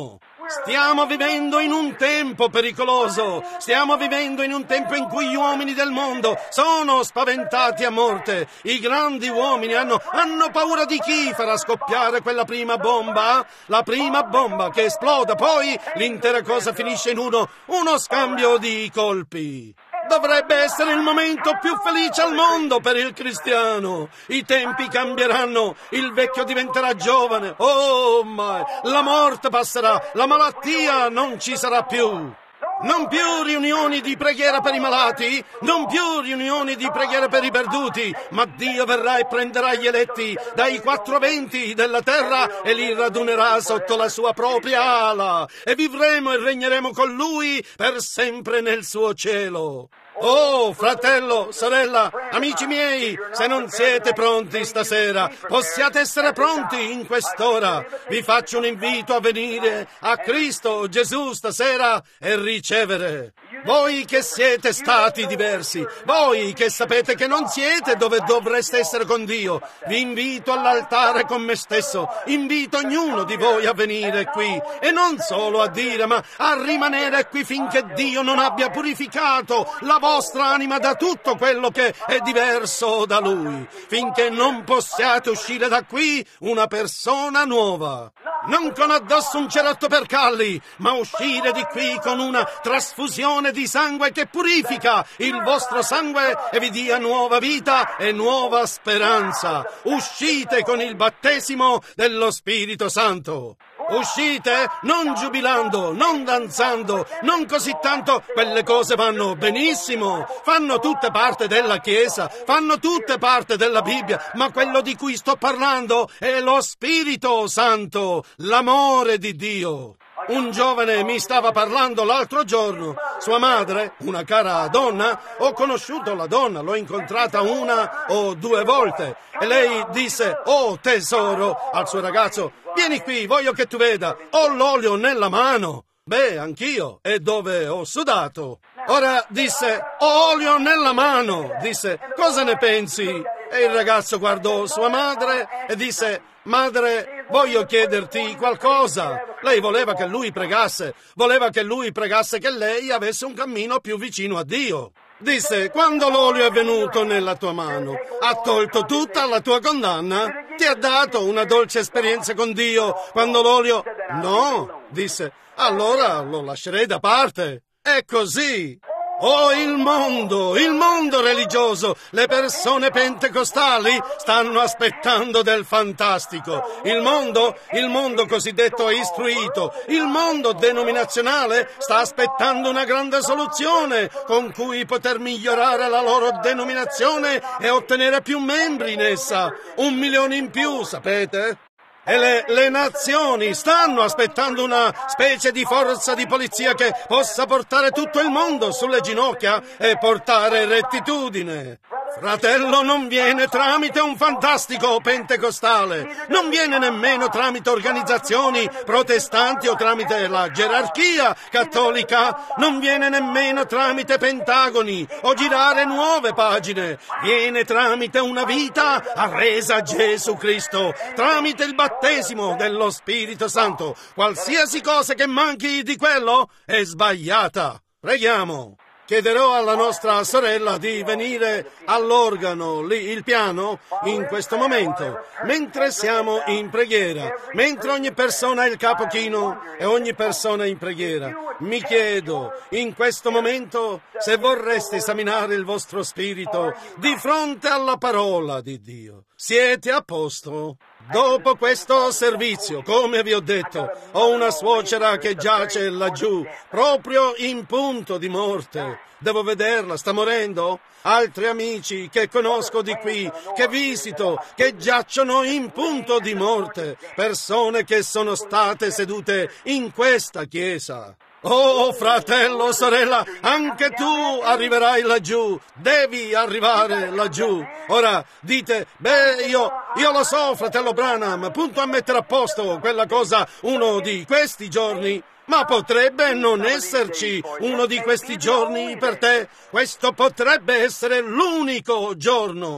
Stiamo vivendo in un tempo pericoloso, stiamo vivendo in un tempo in cui gli uomini del mondo sono spaventati a morte. I grandi uomini hanno, hanno paura di chi farà scoppiare quella prima bomba, la prima bomba che esploda, poi l'intera cosa finisce in uno, uno scambio di colpi. Dovrebbe essere il momento più felice al mondo per il cristiano. I tempi cambieranno, il vecchio diventerà giovane. Oh, ma la morte passerà, la malattia non ci sarà più. Non più riunioni di preghiera per i malati, non più riunioni di preghiera per i perduti, ma Dio verrà e prenderà gli eletti dai quattro venti della terra e li radunerà sotto la sua propria ala e vivremo e regneremo con Lui per sempre nel suo cielo. Oh, fratello, sorella, amici miei, se non siete pronti stasera, possiate essere pronti in quest'ora. Vi faccio un invito a venire a Cristo Gesù stasera e ricevere. Voi che siete stati diversi, voi che sapete che non siete dove dovreste essere con Dio, vi invito all'altare con me stesso, invito ognuno di voi a venire qui e non solo a dire, ma a rimanere qui finché Dio non abbia purificato la vostra anima da tutto quello che è diverso da Lui, finché non possiate uscire da qui una persona nuova. Non con addosso un cerotto per calli, ma uscire di qui con una trasfusione di sangue che purifica il vostro sangue e vi dia nuova vita e nuova speranza. Uscite con il battesimo dello Spirito Santo. Uscite non giubilando, non danzando, non così tanto, quelle cose vanno benissimo, fanno tutte parte della Chiesa, fanno tutte parte della Bibbia, ma quello di cui sto parlando è lo Spirito Santo, l'amore di Dio. Un giovane mi stava parlando l'altro giorno. Sua madre, una cara donna, ho conosciuto la donna, l'ho incontrata una o due volte e lei disse: "Oh tesoro", al suo ragazzo: "Vieni qui, voglio che tu veda, ho l'olio nella mano". Beh, anch'io, e dove ho sudato. Ora disse: "Ho olio nella mano", disse: "Cosa ne pensi?" E il ragazzo guardò sua madre e disse: "Madre, voglio chiederti qualcosa". Lei voleva che lui pregasse, voleva che lui pregasse che lei avesse un cammino più vicino a Dio. Disse: "Quando l'olio è venuto nella tua mano, ha tolto tutta la tua condanna? Ti ha dato una dolce esperienza con Dio quando l'olio..." "No", disse. "Allora lo lascerei da parte". È così. Oh, il mondo, il mondo religioso, le persone pentecostali stanno aspettando del fantastico. Il mondo, il mondo cosiddetto istruito, il mondo denominazionale sta aspettando una grande soluzione con cui poter migliorare la loro denominazione e ottenere più membri in essa. Un milione in più, sapete? E le, le nazioni stanno aspettando una specie di forza di polizia che possa portare tutto il mondo sulle ginocchia e portare rettitudine. Fratello, non viene tramite un fantastico pentecostale, non viene nemmeno tramite organizzazioni protestanti o tramite la gerarchia cattolica, non viene nemmeno tramite pentagoni o girare nuove pagine, viene tramite una vita arresa a Gesù Cristo, tramite il battesimo dello Spirito Santo. Qualsiasi cosa che manchi di quello è sbagliata. Preghiamo. Chiederò alla nostra sorella di venire all'organo, lì, il piano, in questo momento, mentre siamo in preghiera, mentre ogni persona ha il capo chino e ogni persona è in preghiera. Mi chiedo, in questo momento, se vorreste esaminare il vostro spirito di fronte alla parola di Dio. Siete a posto? Dopo questo servizio, come vi ho detto, ho una suocera che giace laggiù, proprio in punto di morte. Devo vederla, sta morendo? Altri amici che conosco di qui, che visito, che giacciono in punto di morte. Persone che sono state sedute in questa chiesa. Oh, fratello, sorella, anche tu arriverai laggiù, devi arrivare laggiù. Ora dite: beh, io, io lo so, fratello Branham, punto a mettere a posto quella cosa uno di questi giorni. Ma potrebbe non esserci uno di questi giorni per te. Questo potrebbe essere l'unico giorno.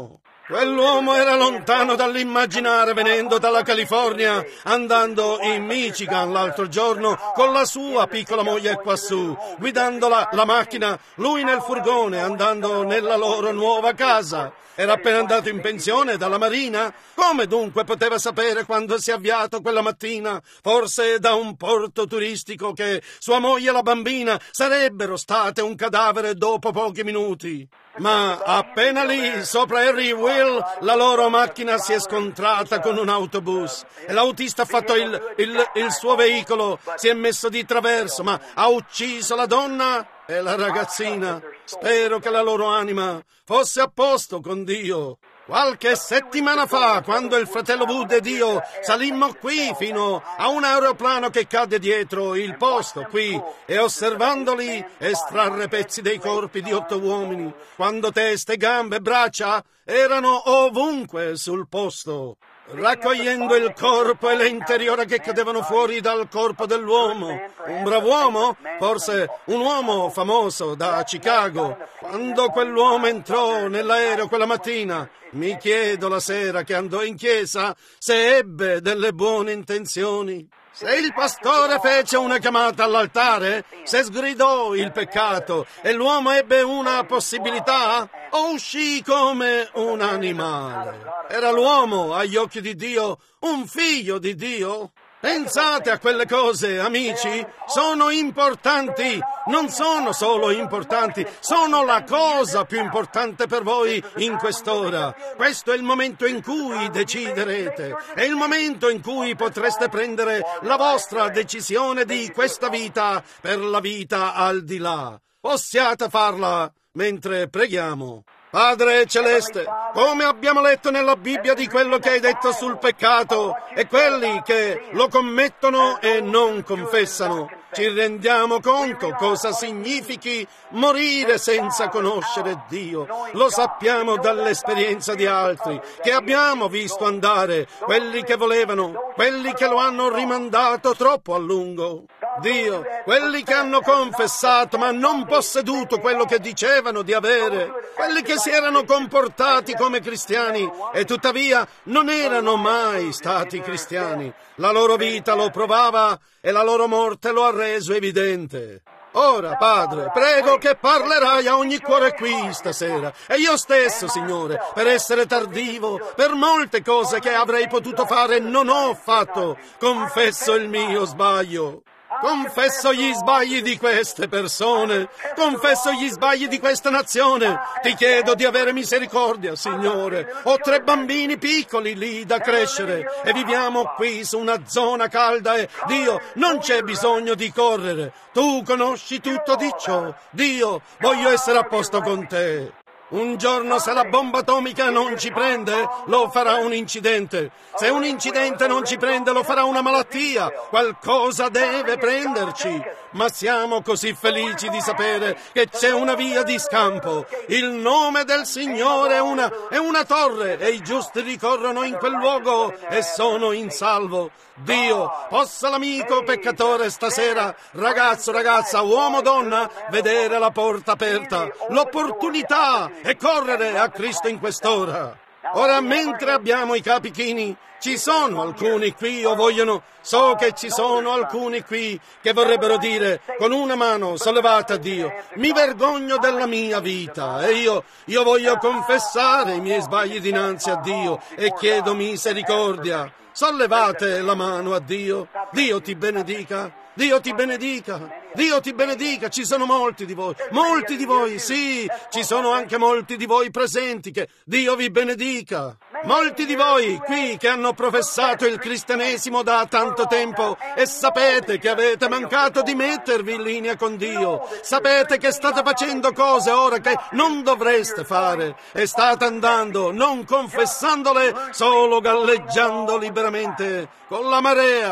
Quell'uomo era lontano dall'immaginare, venendo dalla California, andando in Michigan l'altro giorno con la sua piccola moglie quassù, guidando la, la macchina, lui nel furgone, andando nella loro nuova casa. Era appena andato in pensione dalla Marina? Come dunque poteva sapere quando si è avviato quella mattina, forse da un porto turistico, che sua moglie e la bambina sarebbero state un cadavere dopo pochi minuti? Ma appena lì, sopra Harry Will, la loro macchina si è scontrata con un autobus e l'autista ha fatto il, il, il suo veicolo, si è messo di traverso, ma ha ucciso la donna e la ragazzina. Spero che la loro anima fosse a posto con Dio. Qualche settimana fa, quando il fratello Wood ed io salimmo qui fino a un aeroplano che cadde dietro il posto qui, e osservandoli estrarre pezzi dei corpi di otto uomini, quando teste, gambe e braccia erano ovunque sul posto, raccogliendo il corpo e le interiora che cadevano fuori dal corpo dell'uomo. Un brav'uomo? Forse un uomo famoso da Chicago. Quando quell'uomo entrò nell'aereo quella mattina, mi chiedo la sera che andò in chiesa se ebbe delle buone intenzioni. Se il pastore fece una chiamata all'altare, se sgridò il peccato e l'uomo ebbe una possibilità, o uscì come un animale. Era l'uomo, agli occhi di Dio, un figlio di Dio? Pensate a quelle cose, amici, sono importanti, non sono solo importanti, sono la cosa più importante per voi in quest'ora. Questo è il momento in cui deciderete, è il momento in cui potreste prendere la vostra decisione di questa vita per la vita al di là. Possiate farla mentre preghiamo. Padre Celeste, come abbiamo letto nella Bibbia di quello che hai detto sul peccato e quelli che lo commettono e non confessano, ci rendiamo conto cosa significhi morire senza conoscere Dio. Lo sappiamo dall'esperienza di altri che abbiamo visto andare, quelli che volevano, quelli che lo hanno rimandato troppo a lungo. Dio, quelli che hanno confessato ma non posseduto quello che dicevano di avere, quelli che si erano comportati come cristiani e tuttavia non erano mai stati cristiani. La loro vita lo provava e la loro morte lo ha reso evidente. Ora, Padre, prego che parlerai a ogni cuore qui stasera, e io stesso, Signore, per essere tardivo, per molte cose che avrei potuto fare non ho fatto, confesso il mio sbaglio. Confesso gli sbagli di queste persone, confesso gli sbagli di questa nazione. Ti chiedo di avere misericordia, Signore. Ho tre bambini piccoli lì da crescere e viviamo qui su una zona calda e, Dio, non c'è bisogno di correre. Tu conosci tutto di ciò. Dio, voglio essere a posto con te. Un giorno se la bomba atomica non ci prende, lo farà un incidente. Se un incidente non ci prende, lo farà una malattia. Qualcosa deve prenderci. Ma siamo così felici di sapere che c'è una via di scampo. Il nome del Signore è una, è una torre e i giusti ricorrono in quel luogo e sono in salvo. Dio, possa l'amico peccatore stasera, ragazzo, ragazza, uomo, donna, vedere la porta aperta, l'opportunità e correre a Cristo in quest'ora. Ora, mentre abbiamo i capi chini, ci sono alcuni qui o vogliono, so che ci sono alcuni qui che vorrebbero dire con una mano sollevata a Dio: mi vergogno della mia vita e io, io voglio confessare i miei sbagli dinanzi a Dio e chiedo misericordia. Sollevate la mano a Dio. Dio ti benedica. Dio ti benedica. Dio ti benedica. Ci sono molti di voi. Molti di voi, sì. Ci sono anche molti di voi presenti. Che Dio vi benedica. Molti di voi qui che hanno professato il cristianesimo da tanto tempo e sapete che avete mancato di mettervi in linea con Dio. Sapete che state facendo cose ora che non dovreste fare e state andando, non confessandole, solo galleggiando liberamente con la marea.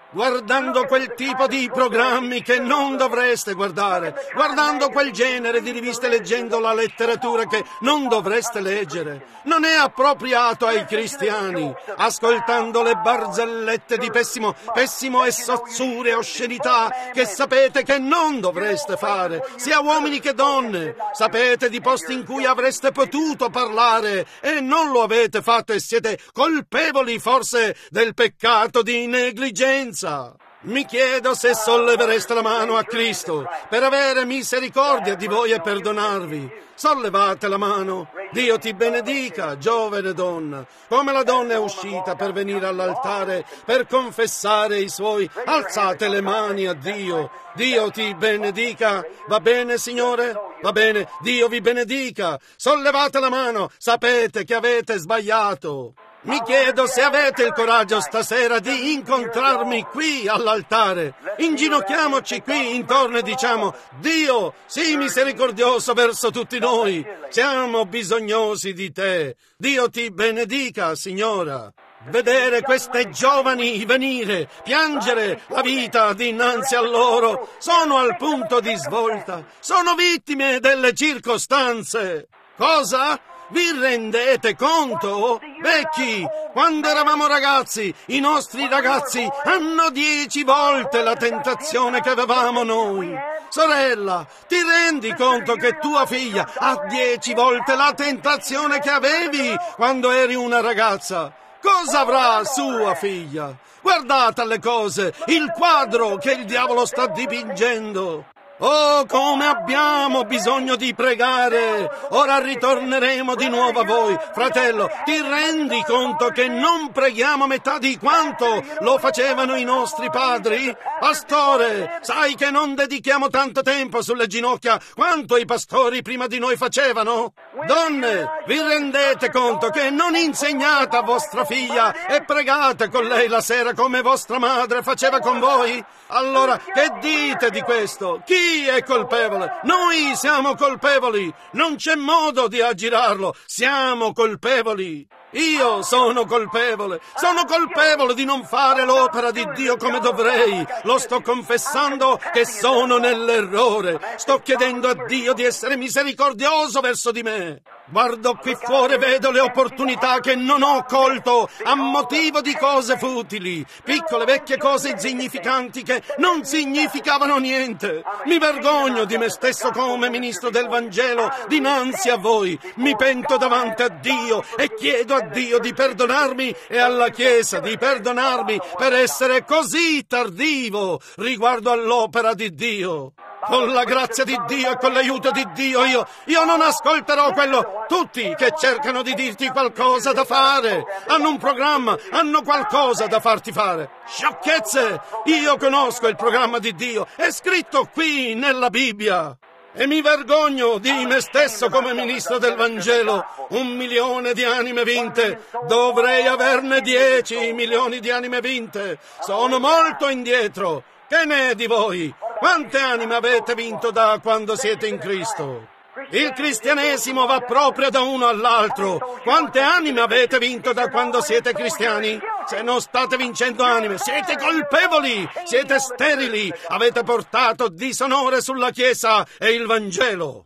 guardando quel tipo di programmi che non dovreste guardare, guardando quel genere di riviste, leggendo la letteratura che non dovreste leggere. Non è appropriato ai cristiani, ascoltando le barzellette di pessimo, pessimo e sozzure e oscenità che sapete che non dovreste fare, sia uomini che donne. Sapete di posti in cui avreste potuto parlare e non lo avete fatto e siete colpevoli forse del peccato di negligenza. Mi chiedo se sollevereste la mano a Cristo per avere misericordia di voi e perdonarvi. Sollevate la mano. Dio ti benedica, giovane donna. Come la donna è uscita per venire all'altare per confessare i suoi, alzate le mani a Dio. Dio ti benedica. Va bene, Signore? Va bene, Dio vi benedica. Sollevate la mano. Sapete che avete sbagliato. Mi chiedo se avete il coraggio stasera di incontrarmi qui all'altare. Inginocchiamoci qui intorno e diciamo: Dio, sii misericordioso verso tutti noi. Siamo bisognosi di te. Dio ti benedica, signora. Vedere queste giovani venire, piangere la vita dinanzi a loro, sono al punto di svolta, sono vittime delle circostanze. Cosa? Vi rendete conto? Vecchi, quando eravamo ragazzi, i nostri ragazzi hanno dieci volte la tentazione che avevamo noi. Sorella, ti rendi conto che tua figlia ha dieci volte la tentazione che avevi quando eri una ragazza? Cosa avrà sua figlia? Guardate alle cose, il quadro che il diavolo sta dipingendo. Oh, come abbiamo bisogno di pregare! Ora ritorneremo di nuovo a voi. Fratello, ti rendi conto che non preghiamo metà di quanto lo facevano i nostri padri? Pastore, sai che non dedichiamo tanto tempo sulle ginocchia quanto i pastori prima di noi facevano? Donne, vi rendete conto che non insegnate a vostra figlia e pregate con lei la sera come vostra madre faceva con voi? Allora, che dite di questo? Chi è colpevole? Noi siamo colpevoli! Non c'è modo di aggirarlo! Siamo colpevoli! Io sono colpevole, sono colpevole di non fare l'opera di Dio come dovrei. Lo sto confessando che sono nell'errore. Sto chiedendo a Dio di essere misericordioso verso di me. Guardo qui fuori e vedo le opportunità che non ho colto a motivo di cose futili, piccole vecchie cose insignificanti che non significavano niente. Mi vergogno di me stesso come ministro del Vangelo dinanzi a voi. Mi pento davanti a Dio e chiedo a Dio di perdonarmi e alla Chiesa di perdonarmi per essere così tardivo riguardo all'opera di Dio. Con la grazia di Dio e con l'aiuto di Dio io, io non ascolterò quello. Tutti che cercano di dirti qualcosa da fare, hanno un programma, hanno qualcosa da farti fare. Sciocchezze! Io conosco il programma di Dio, è scritto qui nella Bibbia. E mi vergogno di me stesso come ministro del Vangelo. Un milione di anime vinte. Dovrei averne dieci milioni di anime vinte. Sono molto indietro. Che ne è di voi? Quante anime avete vinto da quando siete in Cristo? Il cristianesimo va proprio da uno all'altro. Quante anime avete vinto da quando siete cristiani? Se non state vincendo anime, siete colpevoli, siete sterili, avete portato disonore sulla Chiesa e il Vangelo.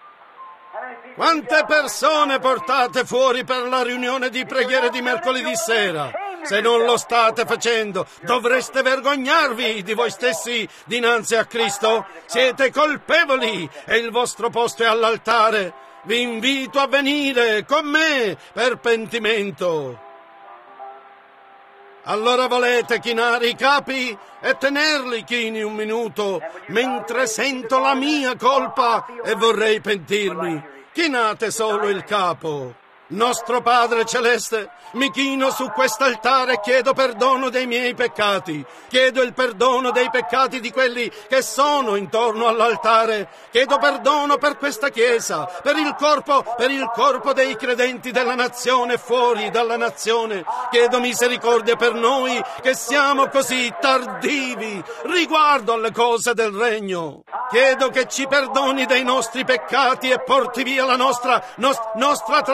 Quante persone portate fuori per la riunione di preghiere di mercoledì sera? Se non lo state facendo, dovreste vergognarvi di voi stessi dinanzi a Cristo. Siete colpevoli e il vostro posto è all'altare. Vi invito a venire con me per pentimento. Allora volete chinare i capi e tenerli chini un minuto, mentre sento la mia colpa e vorrei pentirmi. Chinate solo il capo. Nostro Padre Celeste, mi chino su quest'altare e chiedo perdono dei miei peccati. Chiedo il perdono dei peccati di quelli che sono intorno all'altare. Chiedo perdono per questa Chiesa, per il corpo, per il corpo dei credenti della nazione e fuori dalla nazione. Chiedo misericordia per noi che siamo così tardivi riguardo alle cose del regno. Chiedo che ci perdoni dei nostri peccati e porti via la nostra, nos, nostra trasgressione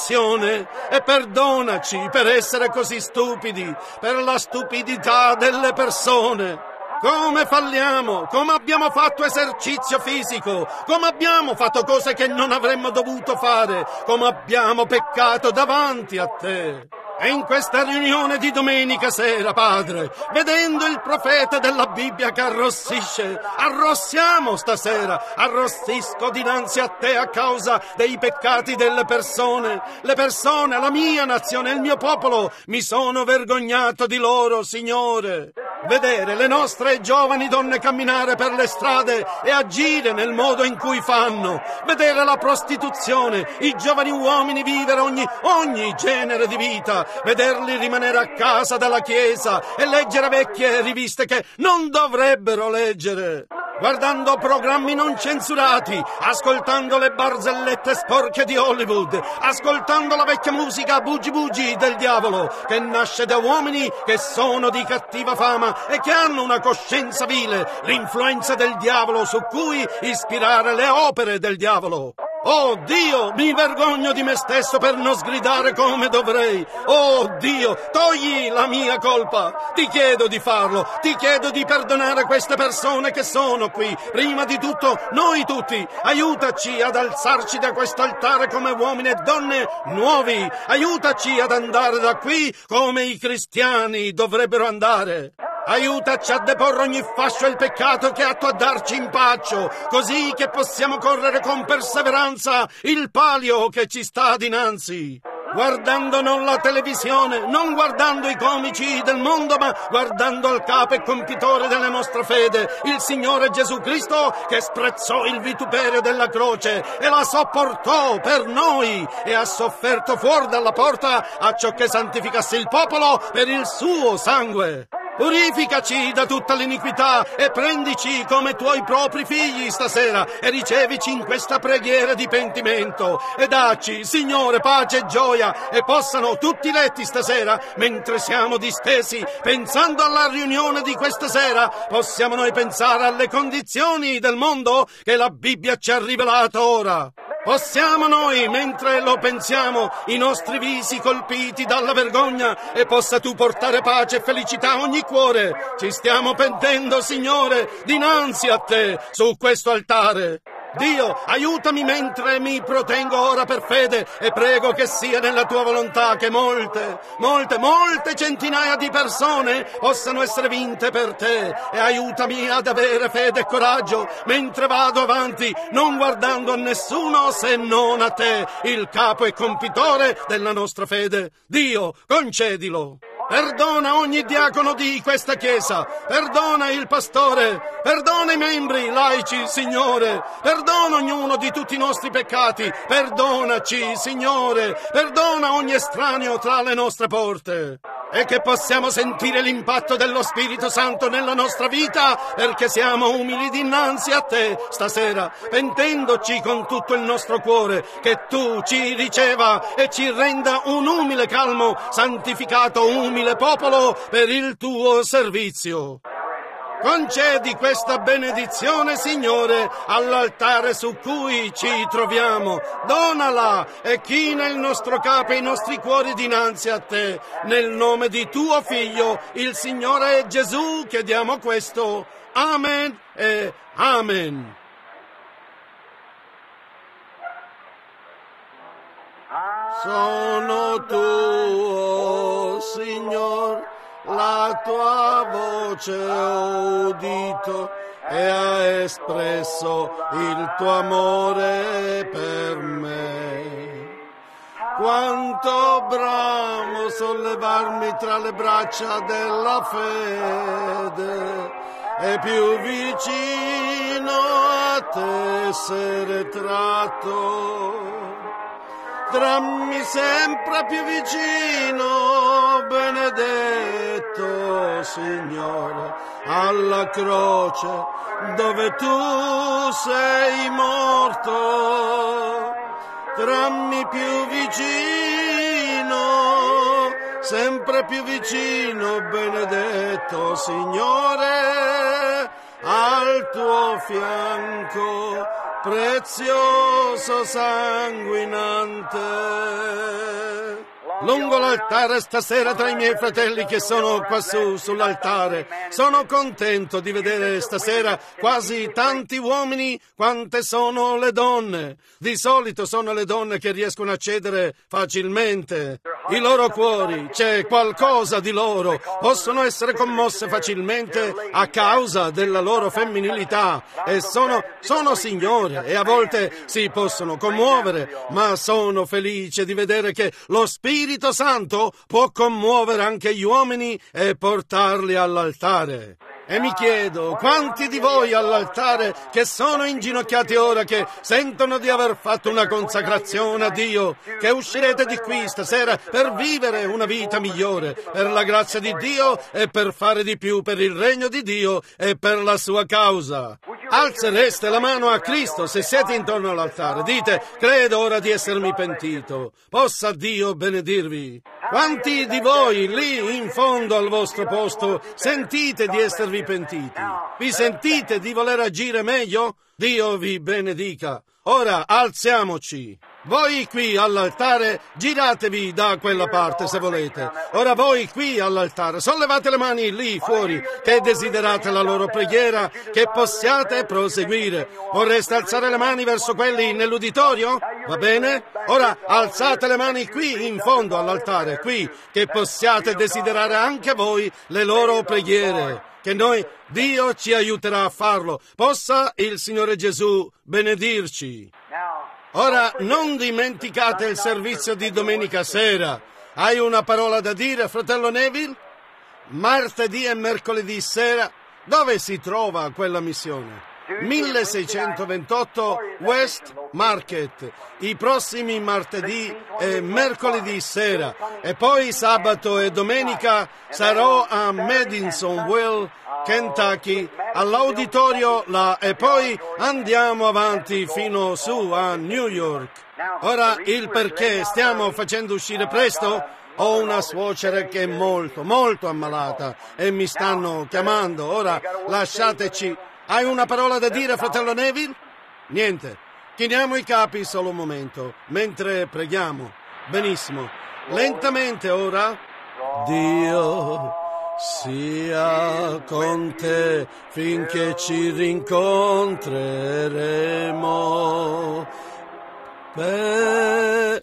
salvazione e perdonaci per essere così stupidi, per la stupidità delle persone. Come falliamo, come abbiamo fatto esercizio fisico, come abbiamo fatto cose che non avremmo dovuto fare, come abbiamo peccato davanti a te. E in questa riunione di domenica sera, Padre, vedendo il profeta della Bibbia che arrossisce, arrossiamo stasera, arrossisco dinanzi a te a causa dei peccati delle persone. Le persone, la mia nazione, il mio popolo, mi sono vergognato di loro, Signore. Vedere le nostre giovani donne camminare per le strade e agire nel modo in cui fanno, vedere la prostituzione, i giovani uomini vivere ogni, ogni genere di vita, vederli rimanere a casa dalla chiesa e leggere vecchie riviste che non dovrebbero leggere, guardando programmi non censurati, ascoltando le barzellette sporche di Hollywood, ascoltando la vecchia musica bugi bugi del diavolo, che nasce da uomini che sono di cattiva fama e che hanno una coscienza vile, l'influenza del diavolo su cui ispirare le opere del diavolo. Oh Dio, mi vergogno di me stesso per non sgridare come dovrei. Oh Dio, togli la mia colpa. Ti chiedo di farlo, ti chiedo di perdonare queste persone che sono qui. Prima di tutto, noi tutti, aiutaci ad alzarci da questo altare come uomini e donne nuovi. Aiutaci ad andare da qui come i cristiani dovrebbero andare. Aiutaci a deporre ogni fascio e il peccato che è atto a darci impaccio, così che possiamo correre con perseveranza il palio che ci sta dinanzi. Guardando non la televisione, non guardando i comici del mondo, ma guardando al capo e compitore della nostra fede, il Signore Gesù Cristo, che sprezzò il vituperio della croce e la sopportò per noi e ha sofferto fuori dalla porta acciò che santificasse il popolo per il suo sangue. Purificaci da tutta l'iniquità e prendici come tuoi propri figli stasera e ricevici in questa preghiera di pentimento e dacci, Signore, pace e gioia e possano tutti letti stasera, mentre siamo distesi pensando alla riunione di questa sera, possiamo noi pensare alle condizioni del mondo che la Bibbia ci ha rivelato ora. Possiamo noi, mentre lo pensiamo, i nostri visi colpiti dalla vergogna e possa tu portare pace e felicità a ogni cuore. Ci stiamo pentendo, Signore, dinanzi a te, su questo altare. Dio, aiutami mentre mi protengo ora per fede e prego che sia nella tua volontà che molte, molte, molte centinaia di persone possano essere vinte per te e aiutami ad avere fede e coraggio mentre vado avanti, non guardando a nessuno se non a te, il capo e compitore della nostra fede. Dio, concedilo. Perdona ogni diacono di questa chiesa, perdona il pastore, perdona i membri laici, Signore, perdona ognuno di tutti i nostri peccati, perdonaci, Signore, perdona ogni estraneo tra le nostre porte. E che possiamo sentire l'impatto dello Spirito Santo nella nostra vita, perché siamo umili dinanzi a te stasera, pentendoci con tutto il nostro cuore, che tu ci riceva e ci renda un umile, calmo, santificato, umile popolo per il tuo servizio. Concedi questa benedizione, Signore, all'altare su cui ci troviamo. Donala e china il nostro capo e i nostri cuori dinanzi a te. Nel nome di tuo Figlio, il Signore Gesù, chiediamo questo. Amen e amen. Sono tuo, Signore, la tua voce ho udito e ha espresso il tuo amore per me. Quanto bramo sollevarmi tra le braccia della fede e più vicino a te essere tratto. Trammi sempre più vicino, benedetto Signore, alla croce dove tu sei morto. Trammi più vicino, sempre più vicino, benedetto Signore, al tuo fianco prezioso sanguinante. Lungo l'altare stasera tra i miei fratelli che sono quassù sull'altare. Sono contento di vedere stasera quasi tanti uomini quante sono le donne. Di solito sono le donne che riescono a cedere facilmente. I loro cuori, c'è qualcosa di loro, possono essere commosse facilmente a causa della loro femminilità e sono, sono signore e a volte si possono commuovere, ma sono felice di vedere che lo Spirito Santo può commuovere anche gli uomini e portarli all'altare. E mi chiedo, quanti di voi all'altare che sono inginocchiati ora, che sentono di aver fatto una consacrazione a Dio, che uscirete di qui stasera per vivere una vita migliore, per la grazia di Dio e per fare di più per il regno di Dio e per la sua causa? Alzereste la mano a Cristo se siete intorno all'altare. Dite, credo ora di essermi pentito. Possa Dio benedirvi. Quanti di voi lì in fondo al vostro posto sentite di esservi pentiti? Vi sentite di voler agire meglio? Dio vi benedica. Ora alziamoci. Voi qui all'altare, giratevi da quella parte se volete. Ora voi qui all'altare, sollevate le mani lì fuori, che desiderate la loro preghiera, che possiate proseguire. Vorreste alzare le mani verso quelli nell'uditorio? Va bene? Ora alzate le mani qui in fondo all'altare, qui, che possiate desiderare anche voi le loro preghiere. Che noi, Dio ci aiuterà a farlo. Possa il Signore Gesù benedirci. Ora, non dimenticate il servizio di domenica sera. Hai una parola da dire, fratello Neville? Martedì e mercoledì sera. Dove si trova quella missione? milleseicentoventotto West Market, i prossimi martedì e mercoledì sera, e poi sabato e domenica sarò a Madisonville, Kentucky, all'auditorio là, e poi andiamo avanti fino su a New York. Ora, il perché stiamo facendo uscire presto? Ho una suocera che è molto, molto ammalata e mi stanno chiamando. Ora, lasciateci. Hai una parola da dire, fratello Neville? Niente. Chiniamo i capi solo un momento, mentre preghiamo. Benissimo. Lentamente ora. Dio sia con te finché ci rincontreremo. Per